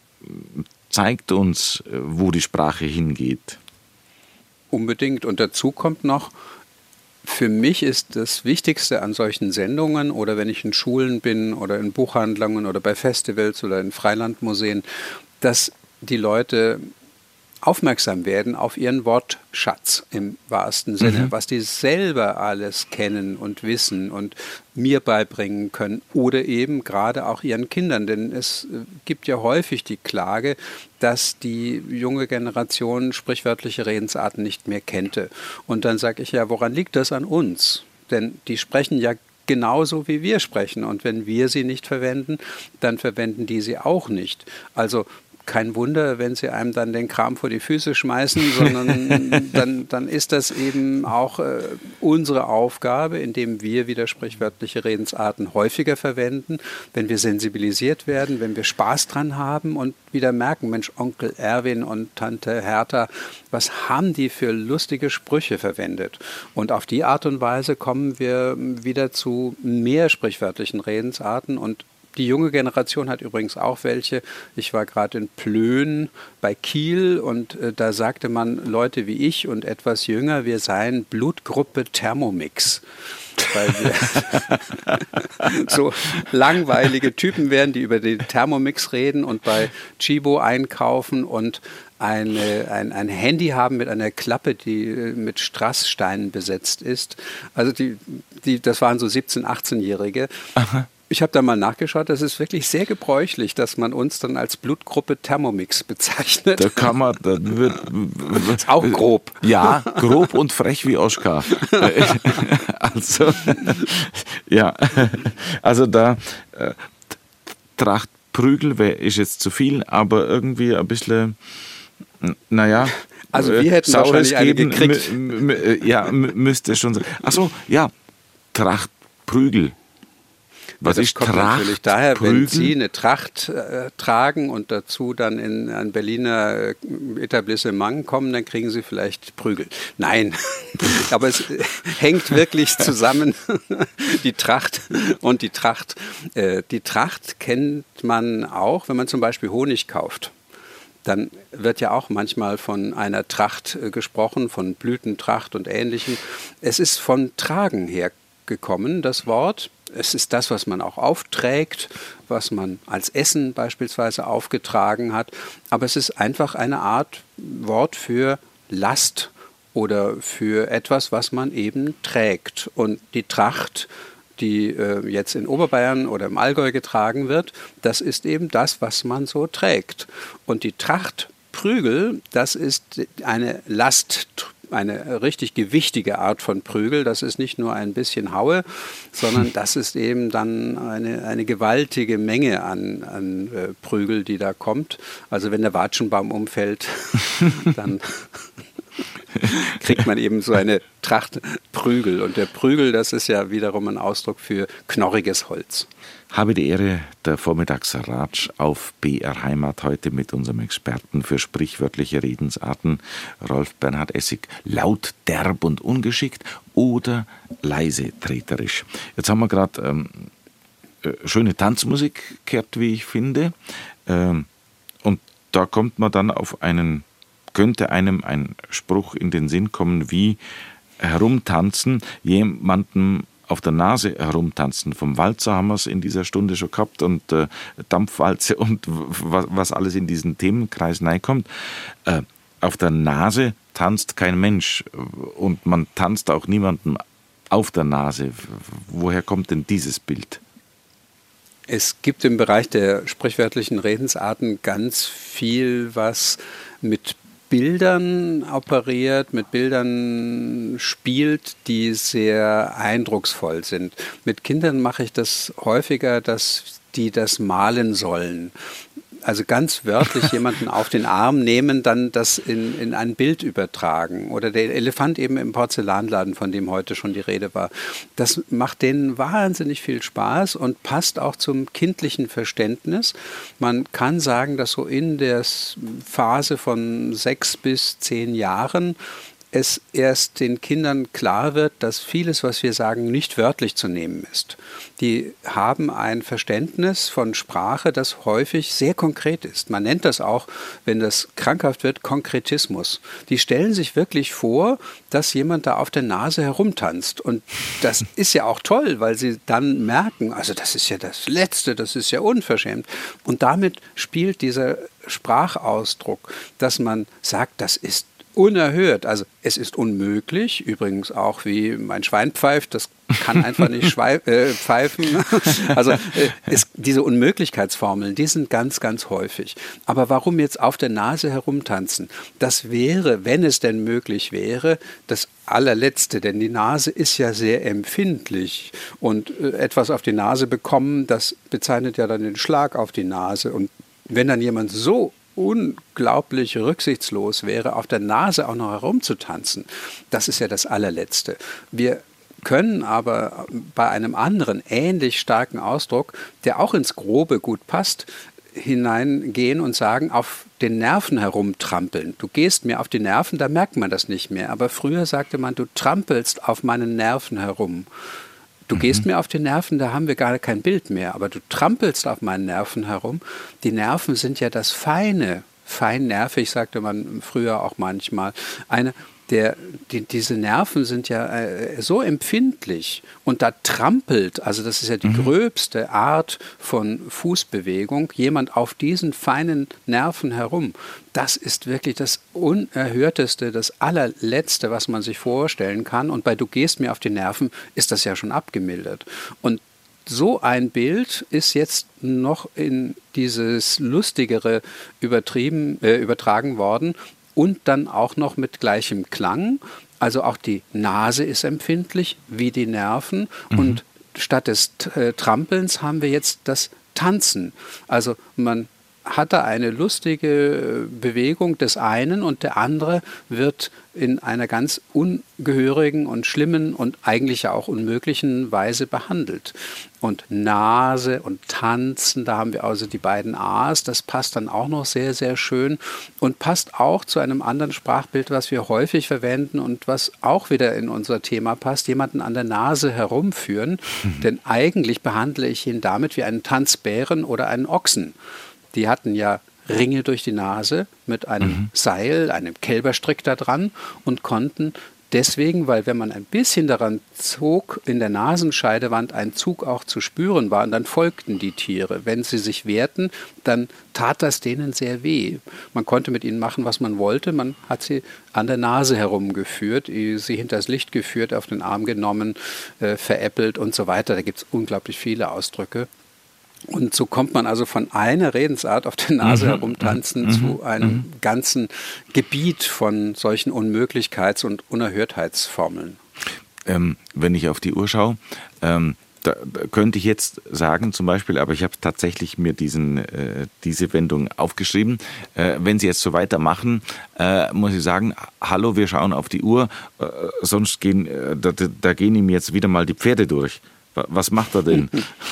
zeigt uns, wo die Sprache hingeht. Unbedingt. Und dazu kommt noch, für mich ist das Wichtigste an solchen Sendungen oder wenn ich in Schulen bin oder in Buchhandlungen oder bei Festivals oder in Freilandmuseen, dass die Leute aufmerksam werden auf ihren Wortschatz im wahrsten Sinne, mhm. was die selber alles kennen und wissen und mir beibringen können oder eben gerade auch ihren Kindern. Denn es gibt ja häufig die Klage, dass die junge Generation sprichwörtliche Redensarten nicht mehr kannte. Und dann sage ich ja, woran liegt das an uns? Denn die sprechen ja genauso wie wir sprechen. Und wenn wir sie nicht verwenden, dann verwenden die sie auch nicht. Also kein Wunder, wenn sie einem dann den Kram vor die Füße schmeißen, sondern dann, dann ist das eben auch äh, unsere Aufgabe, indem wir wieder sprichwörtliche Redensarten häufiger verwenden, wenn wir sensibilisiert werden, wenn wir Spaß dran haben und wieder merken, Mensch, Onkel Erwin und Tante Hertha, was haben die für lustige Sprüche verwendet? Und auf die Art und Weise kommen wir wieder zu mehr sprichwörtlichen Redensarten und die junge Generation hat übrigens auch welche. Ich war gerade in Plön bei Kiel und äh, da sagte man, Leute wie ich und etwas jünger, wir seien Blutgruppe Thermomix. Weil wir so langweilige Typen wären, die über den Thermomix reden und bei Chibo einkaufen und eine, ein, ein Handy haben mit einer Klappe, die mit Strasssteinen besetzt ist. Also die, die, das waren so siebzehn-, achtzehnjährige. Aha. Ich habe da mal nachgeschaut, das ist wirklich sehr gebräuchlich, dass man uns dann als Blutgruppe Thermomix bezeichnet. Da kann man, da wird, das ist auch grob. Ja, grob und frech wie Oskar. Also, ja, also da äh, Tracht Prügel ist jetzt zu viel, aber irgendwie ein bisschen, naja. Also wir hätten wahrscheinlich eine geben, gekriegt. M- m- ja, m- müsste schon sein. Achso, ja, Tracht Prügel. Was ja, das ist kommt Tracht, natürlich daher, Prügel? wenn Sie eine Tracht äh, tragen und dazu dann in ein Berliner äh, Etablissement kommen, dann kriegen Sie vielleicht Prügel. Nein, aber es äh, hängt wirklich zusammen, die Tracht und die Tracht. Äh, die Tracht kennt man auch, wenn man zum Beispiel Honig kauft. Dann wird ja auch manchmal von einer Tracht äh, gesprochen, von Blütentracht und Ähnlichem. Es ist von Tragen hergekommen, das Wort. Es ist das, was man auch aufträgt, was man als Essen beispielsweise aufgetragen hat. Aber es ist einfach eine Art Wort für Last oder für etwas, was man eben trägt. Und die Tracht, die äh, jetzt in Oberbayern oder im Allgäu getragen wird, das ist eben das, was man so trägt. Und die Trachtprügel, das ist eine Last, eine richtig gewichtige Art von Prügel. Das ist nicht nur ein bisschen Haue, sondern das ist eben dann eine, eine gewaltige Menge an, an äh, Prügel, die da kommt. Also wenn der Watschenbaum umfällt, dann kriegt man eben so eine Tracht Prügel. Und der Prügel, das ist ja wiederum ein Ausdruck für knorriges Holz. Habe die Ehre, der Vormittagsratsch auf B R Heimat heute mit unserem Experten für sprichwörtliche Redensarten, Rolf Bernhard Essig, laut, derb und ungeschickt oder leise treterisch. Jetzt haben wir gerade ähm, äh, schöne Tanzmusik gehört, wie ich finde. Ähm, und da kommt man dann auf einen, könnte einem ein Spruch in den Sinn kommen wie herumtanzen, jemandem auf der Nase herumtanzen. Vom Walzer haben wir es in dieser Stunde schon gehabt und äh, Dampfwalze und was, was alles in diesen Themenkreis reinkommt. Äh, auf der Nase tanzt kein Mensch und man tanzt auch niemandem auf der Nase. Woher kommt denn dieses Bild? Es gibt im Bereich der sprichwörtlichen Redensarten ganz viel, was mit Bildern operiert, mit Bildern spielt, die sehr eindrucksvoll sind. Mit Kindern mache ich das häufiger, dass die das malen sollen. Also ganz wörtlich jemanden auf den Arm nehmen, dann das in, in ein Bild übertragen. Oder der Elefant eben im Porzellanladen, von dem heute schon die Rede war. Das macht denen wahnsinnig viel Spaß und passt auch zum kindlichen Verständnis. Man kann sagen, dass so in der Phase von sechs bis zehn Jahren es erst den Kindern klar wird, dass vieles, was wir sagen, nicht wörtlich zu nehmen ist. Die haben ein Verständnis von Sprache, das häufig sehr konkret ist. Man nennt das auch, wenn das krankhaft wird, Konkretismus. Die stellen sich wirklich vor, dass jemand da auf der Nase herumtanzt. Und das ist ja auch toll, weil sie dann merken, also das ist ja das Letzte, das ist ja unverschämt. Und damit spielt dieser Sprachausdruck, dass man sagt, das ist unerhört. Also es ist unmöglich, übrigens auch wie mein Schwein pfeift, das kann einfach nicht schweif- äh, pfeifen. Also äh, es, diese Unmöglichkeitsformeln, die sind ganz, ganz häufig. Aber warum jetzt auf der Nase herumtanzen? Das wäre, wenn es denn möglich wäre, das allerletzte, denn die Nase ist ja sehr empfindlich und äh, etwas auf die Nase bekommen, das bezeichnet ja dann den Schlag auf die Nase. Und wenn dann jemand so unglaublich rücksichtslos wäre, auf der Nase auch noch herumzutanzen. Das ist ja das Allerletzte. Wir können aber bei einem anderen, ähnlich starken Ausdruck, der auch ins Grobe gut passt, hineingehen und sagen, auf den Nerven herumtrampeln. Du gehst mir auf die Nerven, da merkt man das nicht mehr. Aber früher sagte man, du trampelst auf meinen Nerven herum. Du mhm. gehst mir auf die Nerven, da haben wir gar kein Bild mehr. Aber du trampelst auf meinen Nerven herum. Die Nerven sind ja das Feine, feinnervig, sagte man früher auch manchmal. Eine Der, die, diese Nerven sind ja äh, so empfindlich und da trampelt, also das ist ja die mhm. gröbste Art von Fußbewegung, jemand auf diesen feinen Nerven herum. Das ist wirklich das Unerhörteste, das Allerletzte, was man sich vorstellen kann. Und bei Du gehst mir auf die Nerven ist das ja schon abgemildert. Und so ein Bild ist jetzt noch in dieses Lustigere übertrieben, äh, übertragen worden. Und dann auch noch mit gleichem Klang. Also auch die Nase ist empfindlich, wie die Nerven. Mhm. Und statt des äh, Trampelns haben wir jetzt das Tanzen. Also man hat da eine lustige Bewegung des einen und der andere wird in einer ganz ungehörigen und schlimmen und eigentlich ja auch unmöglichen Weise behandelt. Und Nase und Tanzen, da haben wir also die beiden A's, das passt dann auch noch sehr, sehr schön und passt auch zu einem anderen Sprachbild, was wir häufig verwenden und was auch wieder in unser Thema passt, jemanden an der Nase herumführen, mhm. denn eigentlich behandle ich ihn damit wie einen Tanzbären oder einen Ochsen. Die hatten ja Ringe durch die Nase mit einem mhm. Seil, einem Kälberstrick da dran und konnten deswegen, weil wenn man ein bisschen daran zog, in der Nasenscheidewand ein Zug auch zu spüren war, und dann folgten die Tiere. Wenn sie sich wehrten, dann tat das denen sehr weh. Man konnte mit ihnen machen, was man wollte. Man hat sie an der Nase herumgeführt, sie hinters Licht geführt, auf den Arm genommen, äh, veräppelt und so weiter. Da gibt es unglaublich viele Ausdrücke. Und so kommt man also von einer Redensart auf der Nase mhm. herumtanzen mhm. zu einem mhm. ganzen Gebiet von solchen Unmöglichkeits- und Unerhörtheitsformeln. Ähm, wenn ich auf die Uhr schaue, ähm, da, da könnte ich jetzt sagen zum Beispiel, aber ich habe tatsächlich mir diesen, äh, diese Wendung aufgeschrieben, äh, wenn Sie jetzt so weitermachen, äh, muss ich sagen, hallo, wir schauen auf die Uhr, äh, sonst gehen, äh, da, da gehen ihm jetzt wieder mal die Pferde durch. Was macht er denn?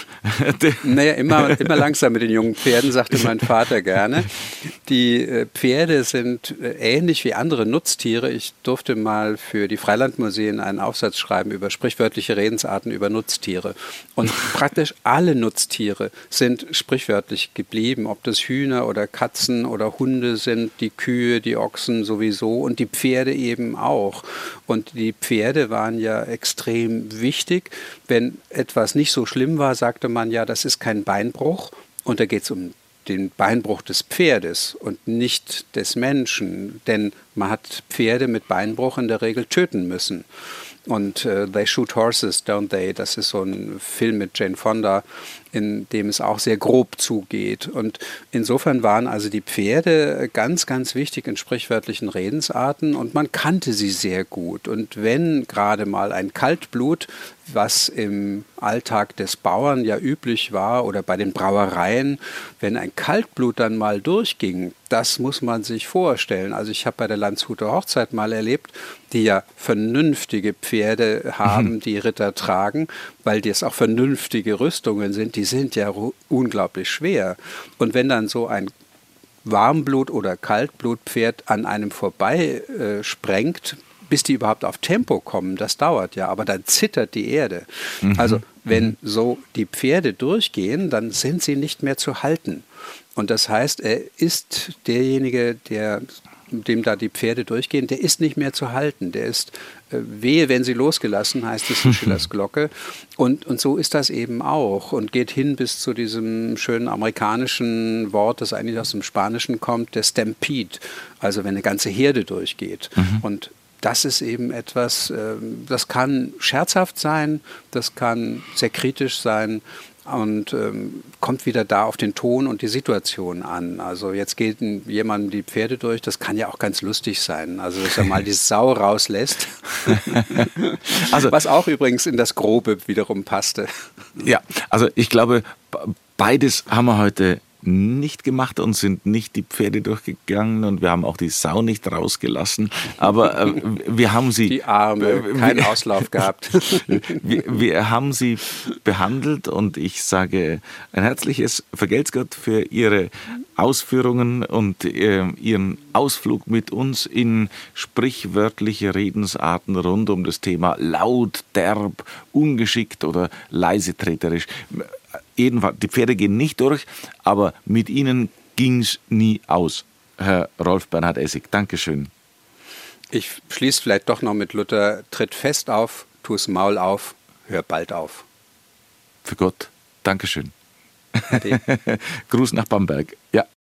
Naja, immer, immer langsam mit den jungen Pferden, sagte mein Vater gerne. Die äh, Pferde sind äh, ähnlich wie andere Nutztiere. Ich durfte mal für die Freilandmuseen einen Aufsatz schreiben über sprichwörtliche Redensarten über Nutztiere. Und praktisch alle Nutztiere sind sprichwörtlich geblieben, ob das Hühner oder Katzen oder Hunde sind, die Kühe, die Ochsen sowieso und die Pferde eben auch. Und die Pferde waren ja extrem wichtig. Wenn etwas nicht so schlimm war, sagte man ja, das ist kein Beinbruch. Und da geht es um den Beinbruch des Pferdes und nicht des Menschen. Denn man hat Pferde mit Beinbruch in der Regel töten müssen. Und äh, They Shoot Horses, Don't They? Das ist so ein Film mit Jane Fonda, in dem es auch sehr grob zugeht. Und insofern waren also die Pferde ganz, ganz wichtig in sprichwörtlichen Redensarten und man kannte sie sehr gut. Und wenn gerade mal ein Kaltblut, was im Alltag des Bauern ja üblich war oder bei den Brauereien, wenn ein Kaltblut dann mal durchging, das muss man sich vorstellen. Also ich habe bei der Landshuter Hochzeit mal erlebt, die ja vernünftige Pferde haben, die Ritter tragen, weil das auch vernünftige Rüstungen sind, die sind ja unglaublich schwer. Und wenn dann so ein Warmblut- oder Kaltblutpferd an einem vorbei äh, sprengt, bis die überhaupt auf Tempo kommen, das dauert ja, aber dann zittert die Erde. Mhm. Also wenn so die Pferde durchgehen, dann sind sie nicht mehr zu halten. Und das heißt, er ist derjenige, der, dem da die Pferde durchgehen, der ist nicht mehr zu halten. Der ist äh, wehe, wenn sie losgelassen, heißt es in Schillers Glocke. Und, und so ist das eben auch und geht hin bis zu diesem schönen amerikanischen Wort, das eigentlich aus dem Spanischen kommt, der Stampede. Also wenn eine ganze Herde durchgeht. Mhm. Und das ist eben etwas, das kann scherzhaft sein, das kann sehr kritisch sein und ähm, kommt wieder da auf den Ton und die Situation an. Also jetzt geht jemandem die Pferde durch, das kann ja auch ganz lustig sein. Also dass er mal die Sau rauslässt, also, was auch übrigens in das Grobe wiederum passte. Ja, also ich glaube, beides haben wir heute nicht gemacht und sind nicht die Pferde durchgegangen und wir haben auch die Sau nicht rausgelassen. Aber äh, wir haben sie... Die Arme, keinen Auslauf gehabt. wir, wir haben sie behandelt und ich sage ein herzliches Vergelt's Gott für Ihre Ausführungen und äh, Ihren Ausflug mit uns in sprichwörtliche Redensarten rund um das Thema laut, derb, ungeschickt oder leisetreterisch. Jedenfalls, die Pferde gehen nicht durch, aber mit ihnen ging's nie aus. Herr Rolf Bernhard Essig, Dankeschön. Ich schließe vielleicht doch noch mit Luther, tritt fest auf, tu's Maul auf, hör bald auf. Für Gott, Dankeschön. Ade. Gruß nach Bamberg. Ja.